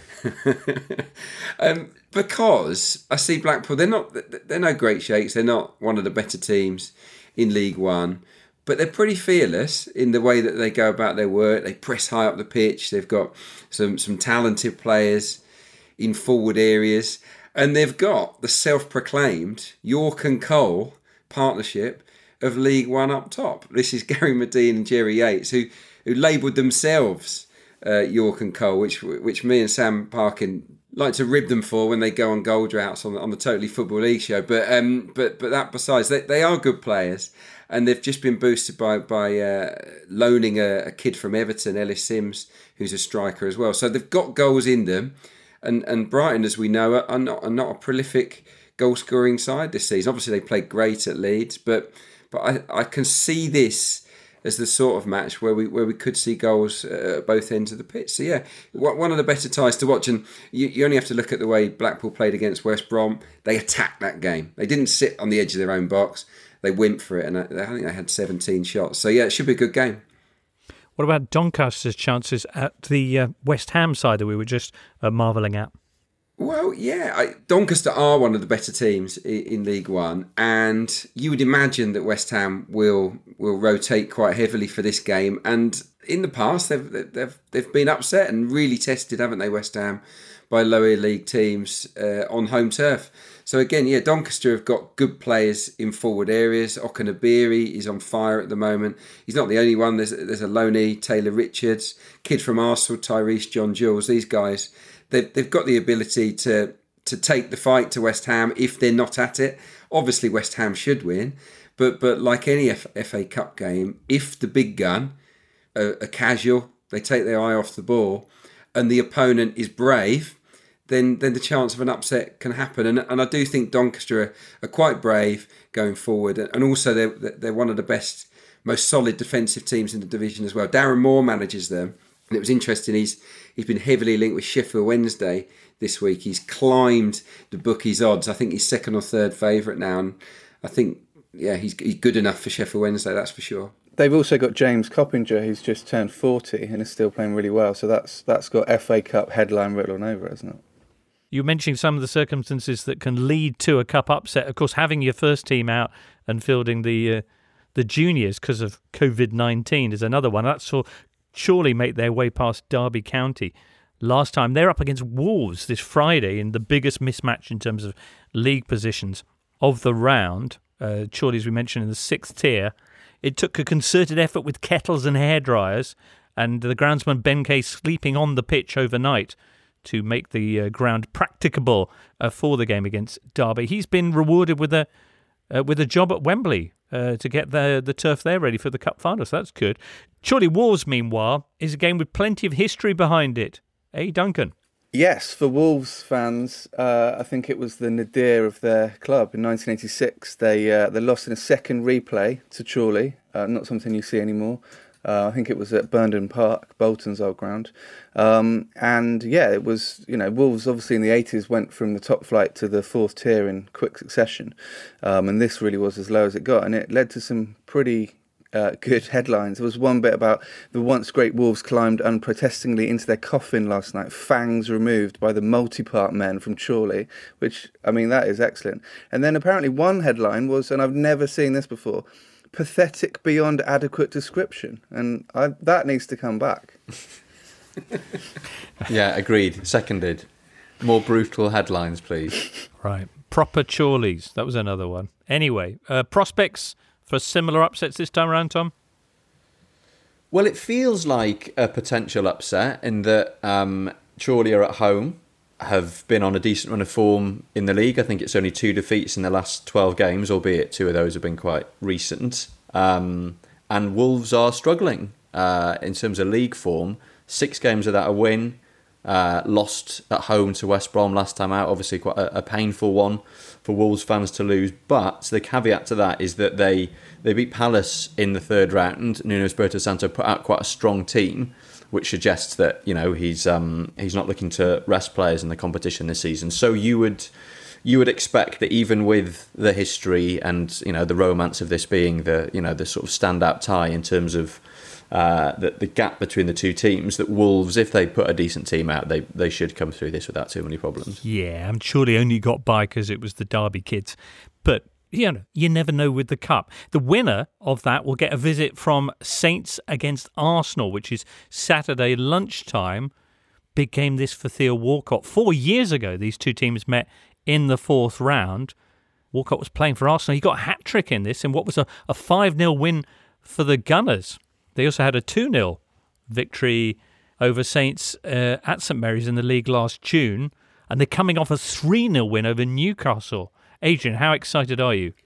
um, because I see Blackpool, they're not they're no great shakes. They're not one of the better teams in League One, but they're pretty fearless in the way that they go about their work. They press high up the pitch. They've got some some talented players in forward areas, and they've got the self-proclaimed York and Cole partnership of League One up top. This is Gary Medine and Jerry Yates, who who labelled themselves Uh, York and Cole, which which me and Sam Parkin like to rib them for when they go on goal droughts on the, on the Totally Football League show. But um, but but that besides, they they are good players, and they've just been boosted by by uh, loaning a, a kid from Everton, Ellis Sims, who's a striker as well. So they've got goals in them, and and Brighton, as we know, are, are not are not a prolific goal scoring side this season. Obviously, they played great at Leeds, but but I I can see this as the sort of match where we where we could see goals uh, at both ends of the pitch. So yeah, one of the better ties to watch. And you, you only have to look at the way Blackpool played against West Brom. They attacked that game. They didn't sit on the edge of their own box. they went for it, and I, I think they had seventeen shots. So yeah, it should be a good game. What about Doncaster's chances at the uh, West Ham side that we were just uh, marvelling at? Well, yeah, I, Doncaster are one of the better teams in, in League One, and you would imagine that West Ham will will rotate quite heavily for this game. And in the past, they've they've they've been upset and really tested, haven't they, West Ham, by lower league teams uh, on home turf. So again, yeah, Doncaster have got good players in forward areas. Okanabiri is on fire at the moment. He's not the only one. There's there's a loanee, Taylor Richards, kid from Arsenal, Tyrese John Jules. These guys, they've they've got the ability to to take the fight to West Ham if they're not at it. Obviously, West Ham should win, but but like any F- FA Cup game, if the big gun are, are casual, they take their eye off the ball, and the opponent is brave, then then the chance of an upset can happen. And and I do think Doncaster are, are quite brave going forward. And also they're, they're one of the best, most solid defensive teams in the division as well. Darren Moore manages them. And it was interesting, he's he's been heavily linked with Sheffield Wednesday this week. He's climbed the bookies' odds. I think he's second or third favourite now. And I think, yeah, he's, he's good enough for Sheffield Wednesday, that's for sure. They've also got James Coppinger, who's just turned forty and is still playing really well. So that's that's got F A Cup headline written all over it, hasn't it? You mentioned some of the circumstances that can lead to a cup upset. Of course, having your first team out and fielding the uh, the juniors because of covid nineteen is another one. That will surely make their way past Derby County. Last time, they're up against Wolves this Friday in the biggest mismatch in terms of league positions of the round. Uh, surely, as we mentioned, in the sixth tier. It took a concerted effort with kettles and hairdryers and the groundsman Ben Kay sleeping on the pitch overnight to make the uh, ground practicable uh, for the game against Derby. He's been rewarded with a uh, with a job at Wembley uh, to get the the turf there ready for the cup final, so that's good. Surely Wolves, meanwhile, is a game with plenty of history behind it. Eh, Duncan? Yes, for Wolves fans, uh, I think it was the nadir of their club. In nineteen eighty-six, they uh, they lost in a second replay to Chorley, uh, not something you see anymore. Uh, I think it was at Burnden Park, Bolton's old ground. Um, and yeah, it was, you know, Wolves obviously in the eighties went from the top flight to the fourth tier in quick succession. Um, and this really was as low as it got. And it led to some pretty uh, good headlines. There was one bit about the once great Wolves climbed unprotestingly into their coffin last night, fangs removed by the multi-part men from Chorley, which, I mean, that is excellent. And then apparently one headline was, and I've never seen this before, pathetic beyond adequate description, and I, that needs to come back. Yeah, agreed. Seconded. More brutal headlines, please. Right. Proper Chorleys. That was another one. Anyway, uh, prospects for similar upsets this time around, Tom? Well, it feels like a potential upset in that um, Chorley are at home, have been on a decent run of form in the league. I think it's only two defeats in the last twelve games, albeit two of those have been quite recent. Um, and Wolves are struggling uh, in terms of league form. Six games of that a win. Uh, lost at home to West Brom last time out. Obviously quite a, a painful one for Wolves fans to lose. But the caveat to that is that they, they beat Palace in the third round. Nuno Espirito Santo put out quite a strong team, which suggests that, you know, he's um, he's not looking to rest players in the competition this season. So you would you would expect that even with the history and, you know, the romance of this being the, you know, the sort of standout tie in terms of uh, the, the gap between the two teams, that Wolves, if they put a decent team out, they they should come through this without too many problems. Yeah, I'm sure they only got by because it was the Derby kids. But you know, you never know with the Cup. The winner of that will get a visit from Saints against Arsenal, which is Saturday lunchtime. Big game this for Theo Walcott. Four years ago, these two teams met in the fourth round. Walcott was playing for Arsenal. He got a hat-trick in this in what was a, a five nil win for the Gunners. They also had a two nil victory over Saints uh, at St Mary's in the league last June. And they're coming off a three nil win over Newcastle. Adrian, how excited are you?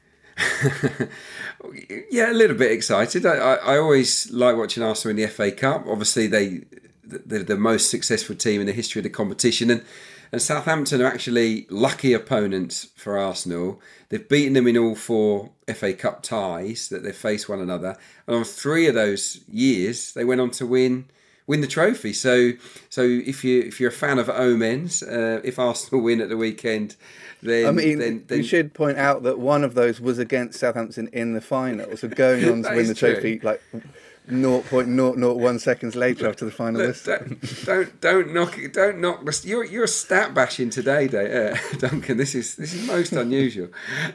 Yeah, a little bit excited. I, I, I always like watching Arsenal in the F A Cup. Obviously, they, they're the most successful team in the history of the competition. And, and Southampton are actually lucky opponents for Arsenal. They've beaten them in all four F A Cup ties that they've faced one another. And on three of those years, they went on to win win the trophy. So so if you if you're a fan of omens, uh, if Arsenal win at the weekend, then I mean, then, then we should point out that one of those was against Southampton in the final, so going on to win the true. trophy like zero point zero zero one seconds later after the final. Look, don't, don't don't knock it. Don't knock this. You're you're stat bashing today, uh, Duncan. This is this is most unusual.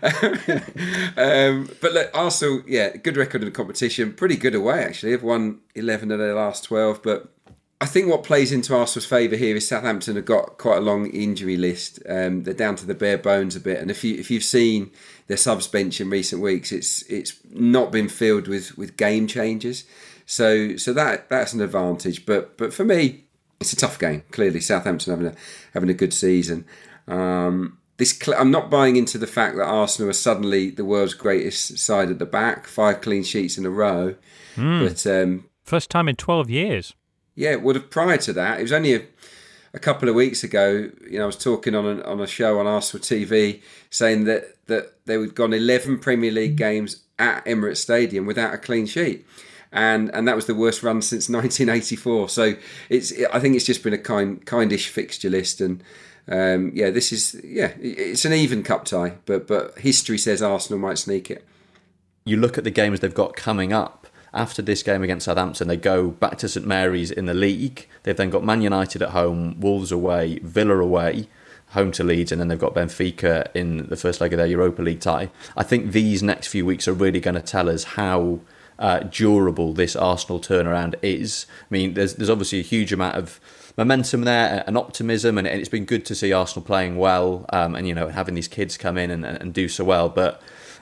um, but look, Arsenal, yeah, good record in the competition. Pretty good away actually. They've won eleven of their last twelve. But I think what plays into Arsenal's favour here is Southampton have got quite a long injury list. Um, they're down to the bare bones a bit, and if you if you've seen their subs bench in recent weeks, it's it's not been filled with, with game changers. So so that that's an advantage. But but for me, it's a tough game. Clearly, Southampton having a having a good season. Um, this I'm not buying into the fact that Arsenal are suddenly the world's greatest side at the back, five clean sheets in a row. Mm. But um, first time in twelve years. Yeah, it would have prior to that. It was only a, a couple of weeks ago. You know, I was talking on a, on a show on Arsenal T V saying that that they had gone eleven Premier League games at Emirates Stadium without a clean sheet, and and that was the worst run since nineteen eighty-four. So it's I think it's just been a kind kindish fixture list, and um, yeah, this is yeah, it's an even cup tie, but but history says Arsenal might sneak it. You look at the games they've got coming up. After this game against Southampton, they go back to St Mary's in the league. They've then got Man United at home, Wolves away, Villa away, home to Leeds, and then they've got Benfica in the first leg of their Europa League tie. I think these next few weeks are really going to tell us how uh, durable this Arsenal turnaround is. I mean, there's there's obviously a huge amount of momentum there and optimism, and it's been good to see Arsenal playing well, um, and you know having these kids come in and, and do so well. But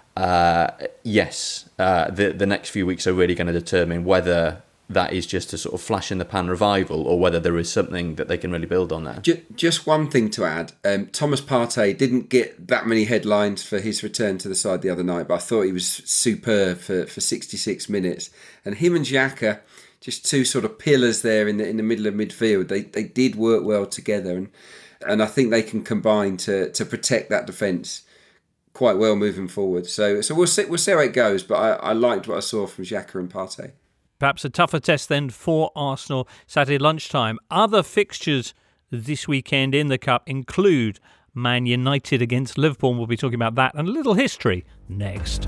uh, yes, uh, the the next few weeks are really going to determine whether that is just a sort of flash in the pan revival or whether there is something that they can really build on there. Just one thing to add, um, Thomas Partey didn't get that many headlines for his return to the side the other night, but I thought he was superb for, for sixty-six minutes. And him and Xhaka, just two sort of pillars there in the in the middle of midfield, they they did work well together, and and I think they can combine to to protect that defence quite well moving forward. So so we'll see we'll see how it goes, but I, I liked what I saw from Xhaka and Partey. Perhaps a tougher test then for Arsenal Saturday lunchtime. Other fixtures this weekend in the Cup include Man United against Liverpool. We'll be talking about that and a little history next.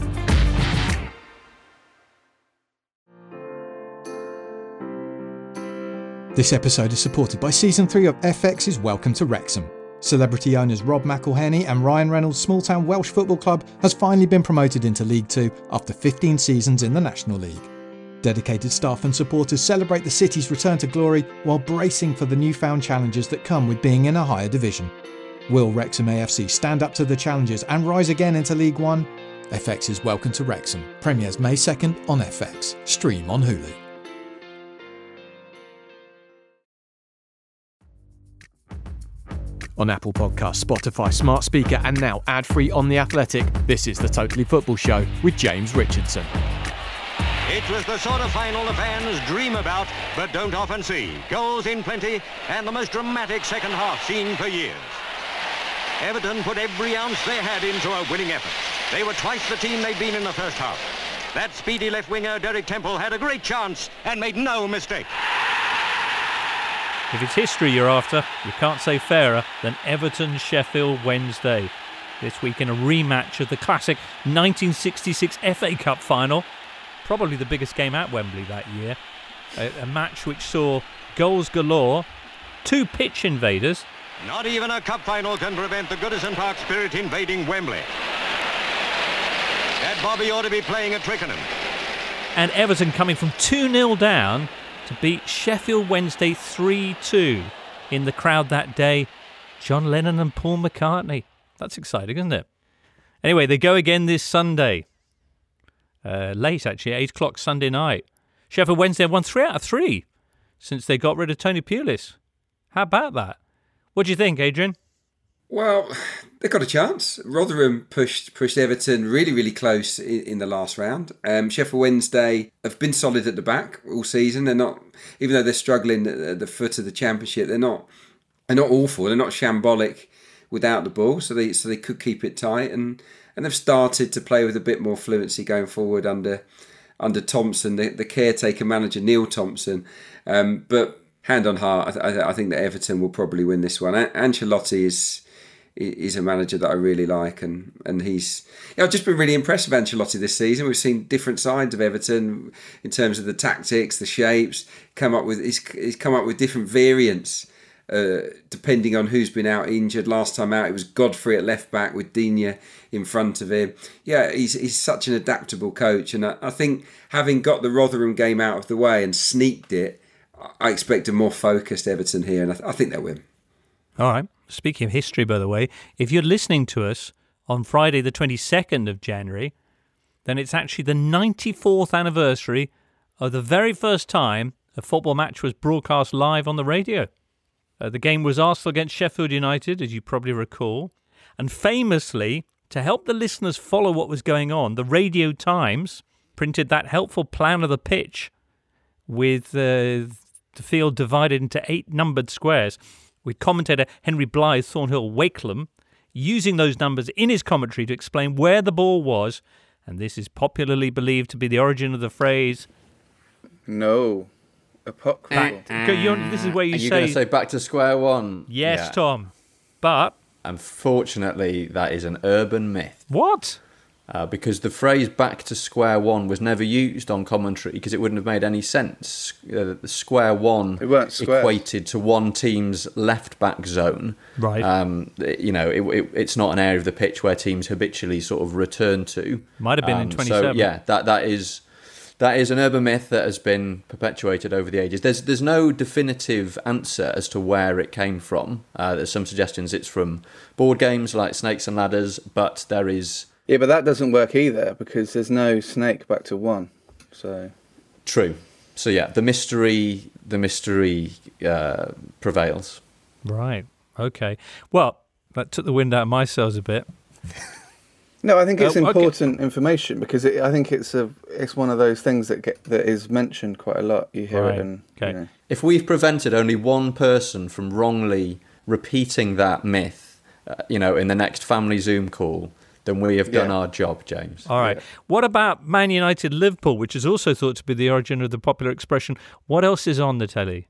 This episode is supported by Season three of F X's Welcome to Wrexham. Celebrity owners Rob McElhenney and Ryan Reynolds' small-town Welsh football club has finally been promoted into League Two after fifteen seasons in the National League. Dedicated staff and supporters celebrate the city's return to glory while bracing for the newfound challenges that come with being in a higher division. Will Wrexham A F C stand up to the challenges and rise again into League One? F X's Welcome to Wrexham premieres May second on F X. Stream on Hulu. On Apple Podcasts, Spotify, Smart Speaker and now ad-free on The Athletic, this is the Totally Football Show with James Richardson. It was the sort of final the fans dream about but don't often see. Goals in plenty and the most dramatic second half seen for years. Everton put every ounce they had into a winning effort. They were twice the team they'd been in the first half. That speedy left winger Derek Temple had a great chance and made no mistake. If it's history you're after, you can't say fairer than Everton-Sheffield Wednesday. This week in a rematch of the classic nineteen sixty-six F A Cup final. Probably the biggest game at Wembley that year. A, a match which saw goals galore, two pitch invaders. Not even a cup final can prevent the Goodison Park spirit invading Wembley. That Bobby ought to be playing at Twickenham. And Everton coming from two nil down to beat Sheffield Wednesday three two. In the crowd that day, John Lennon and Paul McCartney. That's exciting, isn't it? Anyway, they go again this Sunday. Uh, late, actually, eight o'clock Sunday night. Sheffield Wednesday have won three out of three since they got rid of Tony Pulis. How about that? What do you think, Adrian? Well, they got a chance. Rotherham pushed pushed Everton really, really close in, in the last round. Um, Sheffield Wednesday have been solid at the back all season. They're not, even though they're struggling at the foot of the Championship, they're not they're not awful. They're not shambolic without the ball, so they so they could keep it tight, and, and they've started to play with a bit more fluency going forward under under Thompson, the, the caretaker manager Neil Thompson. Um, but hand on heart, I, th- I think that Everton will probably win this one. An- Ancelotti is is a manager that I really like, and and he's. You know, I've just been really impressed with Ancelotti this season. We've seen different sides of Everton in terms of the tactics, the shapes. Come up with he's, he's come up with different variants uh, depending on who's been out injured. Last time out, it was Godfrey at left back with Digne in front of him. Yeah, he's he's such an adaptable coach, and I, I think having got the Rotherham game out of the way and sneaked it, I expect a more focused Everton here, and I, th- I think they'll win. All right. Speaking of history, by the way, if you're listening to us on Friday the twenty-second of January, then it's actually the ninety-fourth anniversary of the very first time a football match was broadcast live on the radio. Uh, the game was Arsenal against Sheffield United, as you probably recall. And famously, to help the listeners follow what was going on, the Radio Times printed that helpful plan of the pitch with uh, the field divided into eight numbered squares, with commentator Henry Blythe Thornhill Wakelam using those numbers in his commentary to explain where the ball was, and this is popularly believed to be the origin of the phrase... No. Apocryphal. This is where you Are you say... going to say back to square one? Yes, Yeah. Tom. But... Unfortunately, that is an urban myth. What? Uh, because the phrase back to square one was never used on commentary because it wouldn't have made any sense. Uh, the square one It weren't squares. equated to one team's left back zone. Right. Um, you know, it, it, it's not an area of the pitch where teams habitually sort of return to. Might have been um, in twenty-seven. So, yeah, that, that is... That is an urban myth that has been perpetuated over the ages. There's there's no definitive answer as to where it came from. Uh, there's some suggestions it's from board games like Snakes and Ladders, but there is... Yeah, but that doesn't work either because there's no snake back to one. So True. So yeah, the mystery the mystery uh, prevails. Right. Okay. Well, that took the wind out of my sails a bit. no, I think it's Uh, okay. important information because it, I think it's a it's one of those things that get that is mentioned quite a lot. You hear Right. it, and Okay. you know. If we've prevented only one person from wrongly repeating that myth, uh, you know, in the next family Zoom call, then we have done Yeah. our job, James. All right. What about Man United Liverpool, which is also thought to be the origin of the popular expression? What else is on the telly?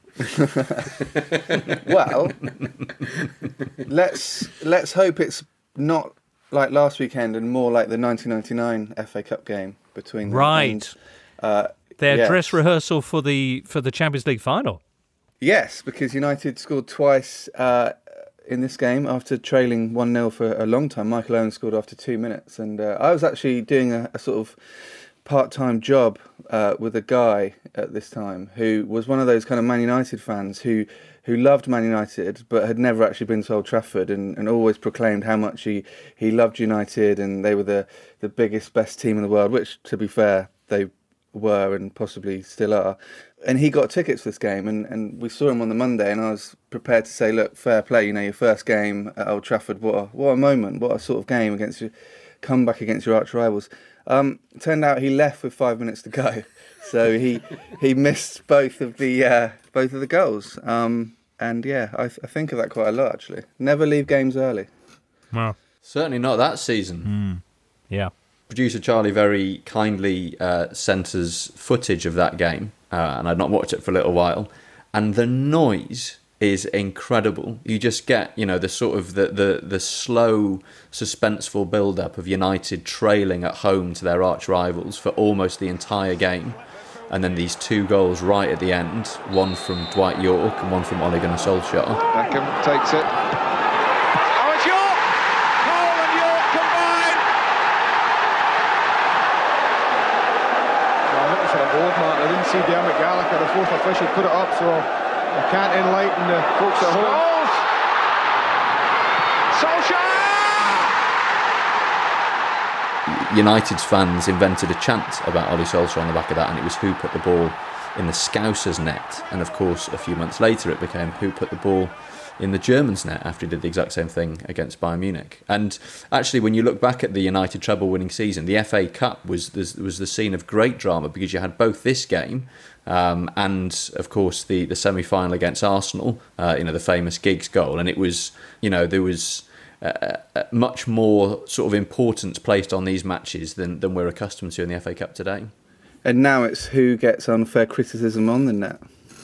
Well, let's let's hope it's not like last weekend and more like the nineteen ninety-nine F A Cup game between them. Right. And, uh, Their yes. dress rehearsal for the for the Champions League final. Yes, because United scored twice uh, in this game after trailing one nil for a long time. Michael Owen scored after two minutes. And uh, I was actually doing a, a sort of part-time job uh, with a guy at this time who was one of those kind of Man United fans who who loved Man United but had never actually been to Old Trafford and, and always proclaimed how much he, he loved United and they were the, the biggest, best team in the world, which, to be fair, they were and possibly still are. And he got tickets for this game, and, and we saw him on the Monday, and I was prepared to say, look, fair play, you know, your first game at Old Trafford, what a, what a moment, what a sort of game against your comeback against your arch rivals. Um, turned out he left with five minutes to go, so he he missed both of the uh, both of the goals. Um, and yeah, I, I think of that quite a lot actually. Never leave games early. Wow. Certainly not that season. Yeah. Producer Charlie very kindly uh, sent us footage of that game, uh, and I'd not watched it for a little while. And the noise is incredible. You just get, you know, the sort of the the, the slow, suspenseful build-up of United trailing at home to their arch rivals for almost the entire game, and then these two goals right at the end, one from Dwight York and one from Ole Gunnar Solskjaer. Beckham takes it. Oh, it's York! Cole and York combined! Well, I'm looking for a board, Martin. I didn't see Dermot Gallagher, the fourth official, put it up, so I can't enlighten the folks at home. Solskjaer! United's fans invented a chant about Ole Solskjaer on the back of that, and it was who put the ball in the Scousers' net. And of course, a few months later, it became who put the ball in the Germans' net after he did the exact same thing against Bayern Munich. And actually, when you look back at the United treble-winning season, the F A Cup was was the scene of great drama because you had both this game um, and, of course, the, the semi-final against Arsenal, uh, you know, the famous Giggs goal. And it was, you know, there was uh, much more sort of importance placed on these matches than, than we're accustomed to in the F A Cup today. And now it's who gets unfair criticism on the net.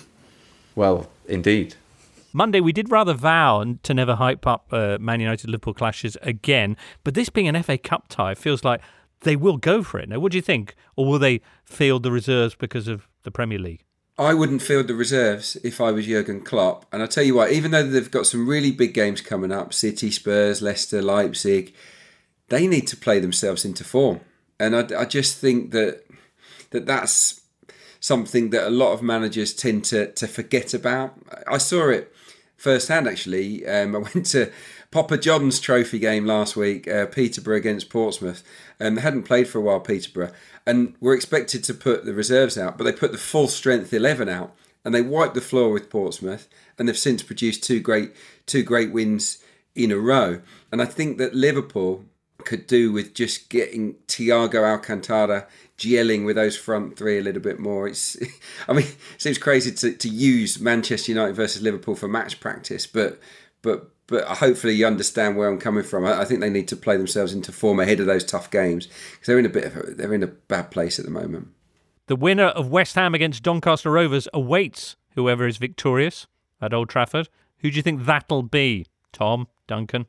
Well, indeed. Monday, we did rather vow to never hype up uh, Man United-Liverpool clashes again, but this being an F A Cup tie feels like they will go for it. Now, what do you think? Or will they field the reserves because of the Premier League? I wouldn't field the reserves if I was Jurgen Klopp. And I'll tell you what, even though they've got some really big games coming up, City, Spurs, Leicester, Leipzig, they need to play themselves into form. And I, I just think that, that that's something that a lot of managers tend to, to forget about. I saw it firsthand, actually. Um, I went to Papa John's trophy game last week, uh, Peterborough against Portsmouth. Um, they hadn't played for a while, Peterborough, and were expected to put the reserves out, but they put the full strength eleven out, and they wiped the floor with Portsmouth, and they've since produced two great two great wins in a row. And I think that Liverpool could do with just getting Thiago Alcantara gelling with those front three a little bit more. It's, I mean, it seems crazy to, to use Manchester United versus Liverpool for match practice, but but but hopefully you understand where I'm coming from. I, I think they need to play themselves into form ahead of those tough games because they're in a bit of a, they're in a bad place at the moment. The winner of West Ham against Doncaster Rovers awaits whoever is victorious at Old Trafford. Who do you think that'll be? Tom, Duncan?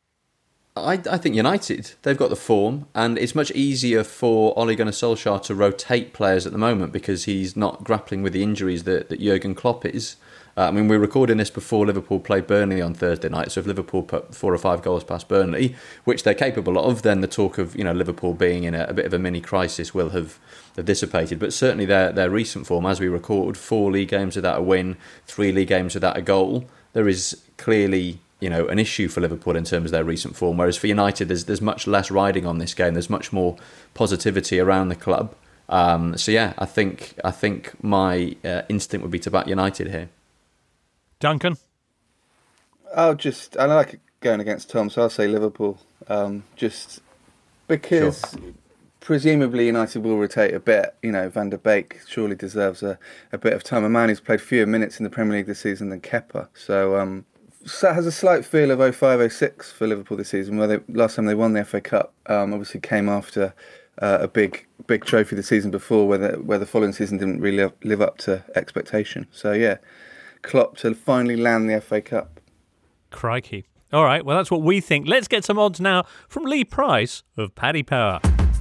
I, I think United, they've got the form, and it's much easier for Ole Gunnar Solskjaer to rotate players at the moment because he's not grappling with the injuries that, that Jurgen Klopp is. Uh, I mean, we're recording this before Liverpool play Burnley on Thursday night, so if Liverpool put four or five goals past Burnley, which they're capable of, then the talk of, you know, Liverpool being in a, a bit of a mini crisis will have, have dissipated. But certainly their, their recent form, as we record, four league games without a win, three league games without a goal, there is clearly, you know, an issue for Liverpool in terms of their recent form. Whereas for United, there's there's much less riding on this game. There's much more positivity around the club. Um, so yeah, I think I think my uh, instinct would be to back United here. Duncan? I'll just, I like going against Tom, so I'll say Liverpool. Um, just because sure. presumably United will rotate a bit. You know, Van der Beek surely deserves a, a bit of time. A man who's played fewer minutes in the Premier League this season than Kepa. So um, so has a slight feel of oh five oh six for Liverpool this season, where they, last time they won the F A Cup um, obviously came after uh, a big big trophy the season before, where the, where the following season didn't really live, live up to expectation. So yeah, Klopp to finally land the F A Cup. Crikey. All right, well, that's what we think. Let's get some odds now from Lee Price of Paddy Power.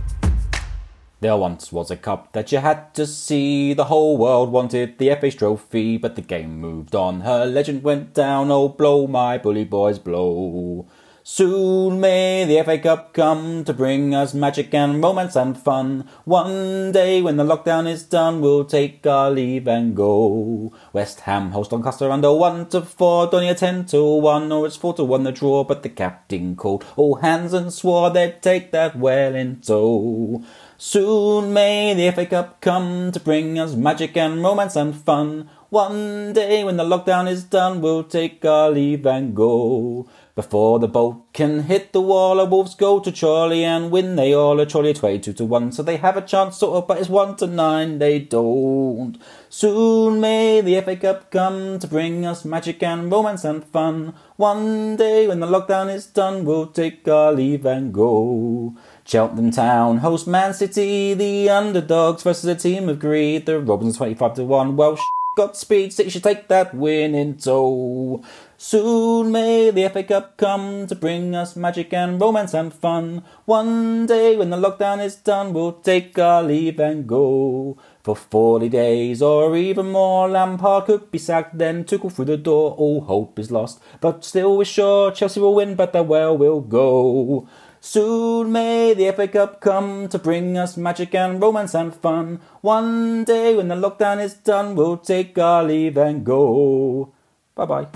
There once was a cup that you had to see. The whole world wanted the F A's trophy, but the game moved on. Her legend went down. Oh, blow, my bully boys, blow. Soon may the F A Cup come to bring us magic and romance and fun. One day when the lockdown is done, we'll take our leave and go. West Ham host Doncaster under one to four. Donny a ten to one, or it's four to one the draw. But the captain called all hands and swore they'd take that well in tow. Soon may the F A Cup come to bring us magic and romance and fun. One day when the lockdown is done, we'll take our leave and go. Before the boat can hit the wall, our Wolves go to Chorley and win they all. A Chorley twenty-two to one, so they have a chance sort of, but it's one to nine they don't. Soon may the F A Cup come to bring us magic and romance and fun. One day when the lockdown is done, we'll take our leave and go. Cheltenham Town host Man City, the underdogs versus a team of greed. The Robins twenty-five to one, well, sh- got speed, City should take that win in tow. Soon may the F A Cup come to bring us magic and romance and fun. One day when the lockdown is done, we'll take our leave and go. For forty days or even more, Lampard could be sacked, then Tuchel through the door. All hope is lost, but still we're sure Chelsea will win, but their well will go. Soon may the F A Cup come to bring us magic and romance and fun. One day when the lockdown is done, we'll take our leave and go. Bye-bye.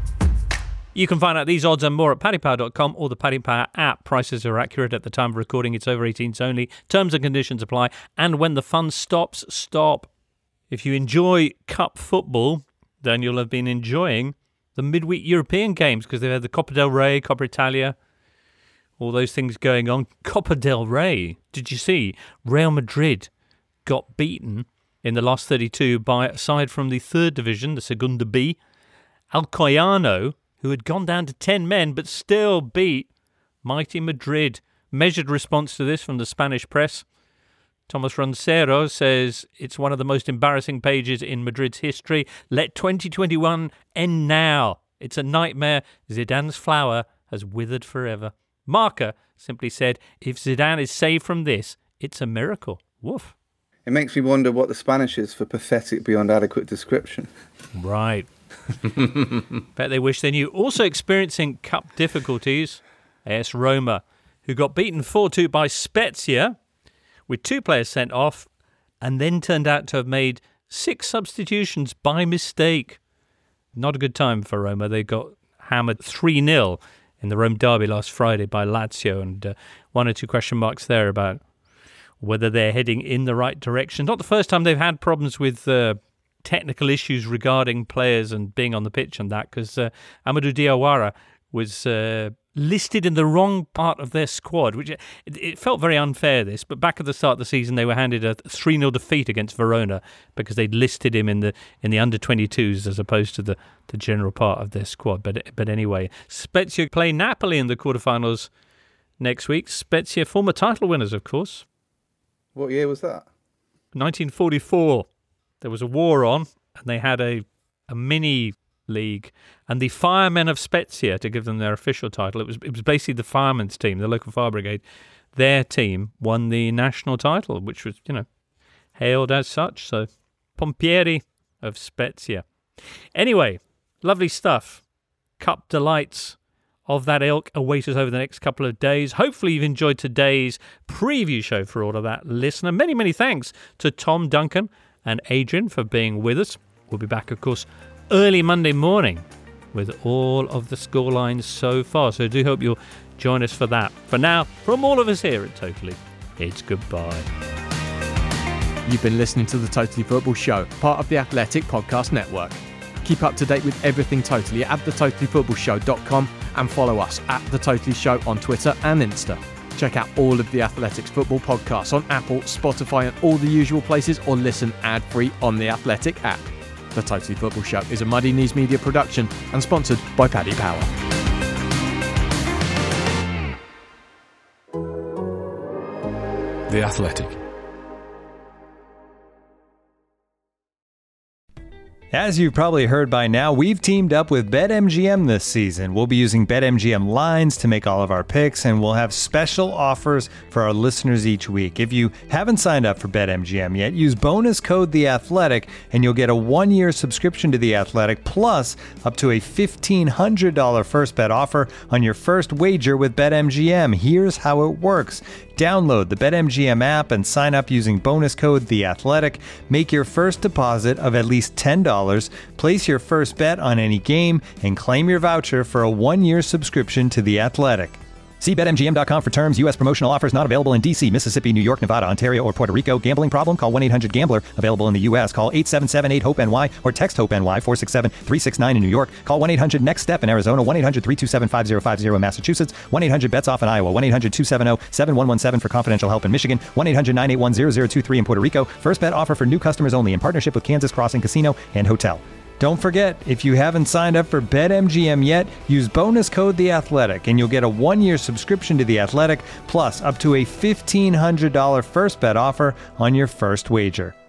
You can find out these odds and more at paddy power dot com or the Paddy Power app. Prices are accurate at the time of recording. It's over eighteens only. Terms and conditions apply. And when the fun stops, stop. If you enjoy cup football, then you'll have been enjoying the midweek European games because they've had the Copa del Rey, Copa Italia, all those things going on. Copa del Rey. Did you see? Real Madrid got beaten in the last thirty-two by, aside from the third division, the Segunda B, Alcoyano, who had gone down to ten men but still beat mighty Madrid. Measured response to this from the Spanish press. Thomas Roncero says it's one of the most embarrassing pages in Madrid's history. Let twenty twenty-one end now. It's a nightmare. Zidane's flower has withered forever. Marca simply said, if Zidane is saved from this, it's a miracle. Woof. It makes me wonder what the Spanish is for pathetic beyond adequate description. Right. Bet they wish they knew. Also experiencing cup difficulties, A S Roma, who got beaten four two by Spezia, with two players sent off, and then turned out to have made six substitutions by mistake. Not a good time for Roma. They got hammered three nil in the Rome derby last Friday by Lazio, and uh, one or two question marks there about whether they're heading in the right direction. Not the first time they've had problems with uh, technical issues regarding players and being on the pitch and that, because uh, Amadou Diawara was uh, listed in the wrong part of their squad, which it, it felt very unfair, this. But back at the start of the season, they were handed a three nil defeat against Verona because they'd listed him in the in the under twenty-twos as opposed to the, the general part of their squad. But but anyway, Spezia play Napoli in the quarterfinals next week. Spezia, former title winners, of course. What year was that? nineteen forty-four. There was a war on, and they had a, a mini league, and the Firemen of Spezia, to give them their official title, it was it was basically the firemen's team, the local fire brigade. Their team won the national title, which was, you know, hailed as such. So, Pompieri of Spezia. Anyway, lovely stuff. Cup delights of that ilk await us over the next couple of days. Hopefully you've enjoyed today's preview show for all of that, listener. Many, many thanks to Tom, Duncan and Adrian for being with us. We'll be back, of course, early Monday morning with all of the scorelines so far. So I do hope you'll join us for that. For now, from all of us here at Totally, it's goodbye. You've been listening to the Totally Football Show, part of the Athletic Podcast Network. Keep up to date with everything Totally at the totally football show dot com and follow us at The Totally Show on Twitter and Insta. Check out all of the Athletics football podcasts on Apple, Spotify and all the usual places, or listen ad-free on the Athletic app. The Totally Football Show is a Muddy Knees Media production and sponsored by Paddy Power. The Athletic. As you've probably heard by now, we've teamed up with BetMGM this season. We'll be using BetMGM lines to make all of our picks, and we'll have special offers for our listeners each week. If you haven't signed up for BetMGM yet, use bonus code The Athletic, and you'll get a one-year subscription to The Athletic, plus up to a fifteen hundred dollars first bet offer on your first wager with BetMGM. Here's how it works. Download the BetMGM app and sign up using bonus code The Athletic. Make your first deposit of at least ten dollars, place your first bet on any game, and claim your voucher for a one-year subscription to The Athletic. See Bet M G M dot com for terms. U S promotional offers not available in D C, Mississippi, New York, Nevada, Ontario, or Puerto Rico. Gambling problem? Call one eight hundred gambler. Available in the U S. Call eight seven seven eight hope N Y or text HOPE-NY four six seven three six nine in New York. Call one eight hundred next step in Arizona. one eight hundred three two seven five zero five zero in Massachusetts. one eight hundred bets off in Iowa. one eight hundred two seven zero seven one one seven for confidential help in Michigan. one eight hundred nine eight one zero zero two three in Puerto Rico. First bet offer for new customers only in partnership with Kansas Crossing Casino and Hotel. Don't forget, if you haven't signed up for BetMGM yet, use bonus code The Athletic, and you'll get a one-year subscription to The Athletic, plus up to a fifteen hundred dollars first bet offer on your first wager.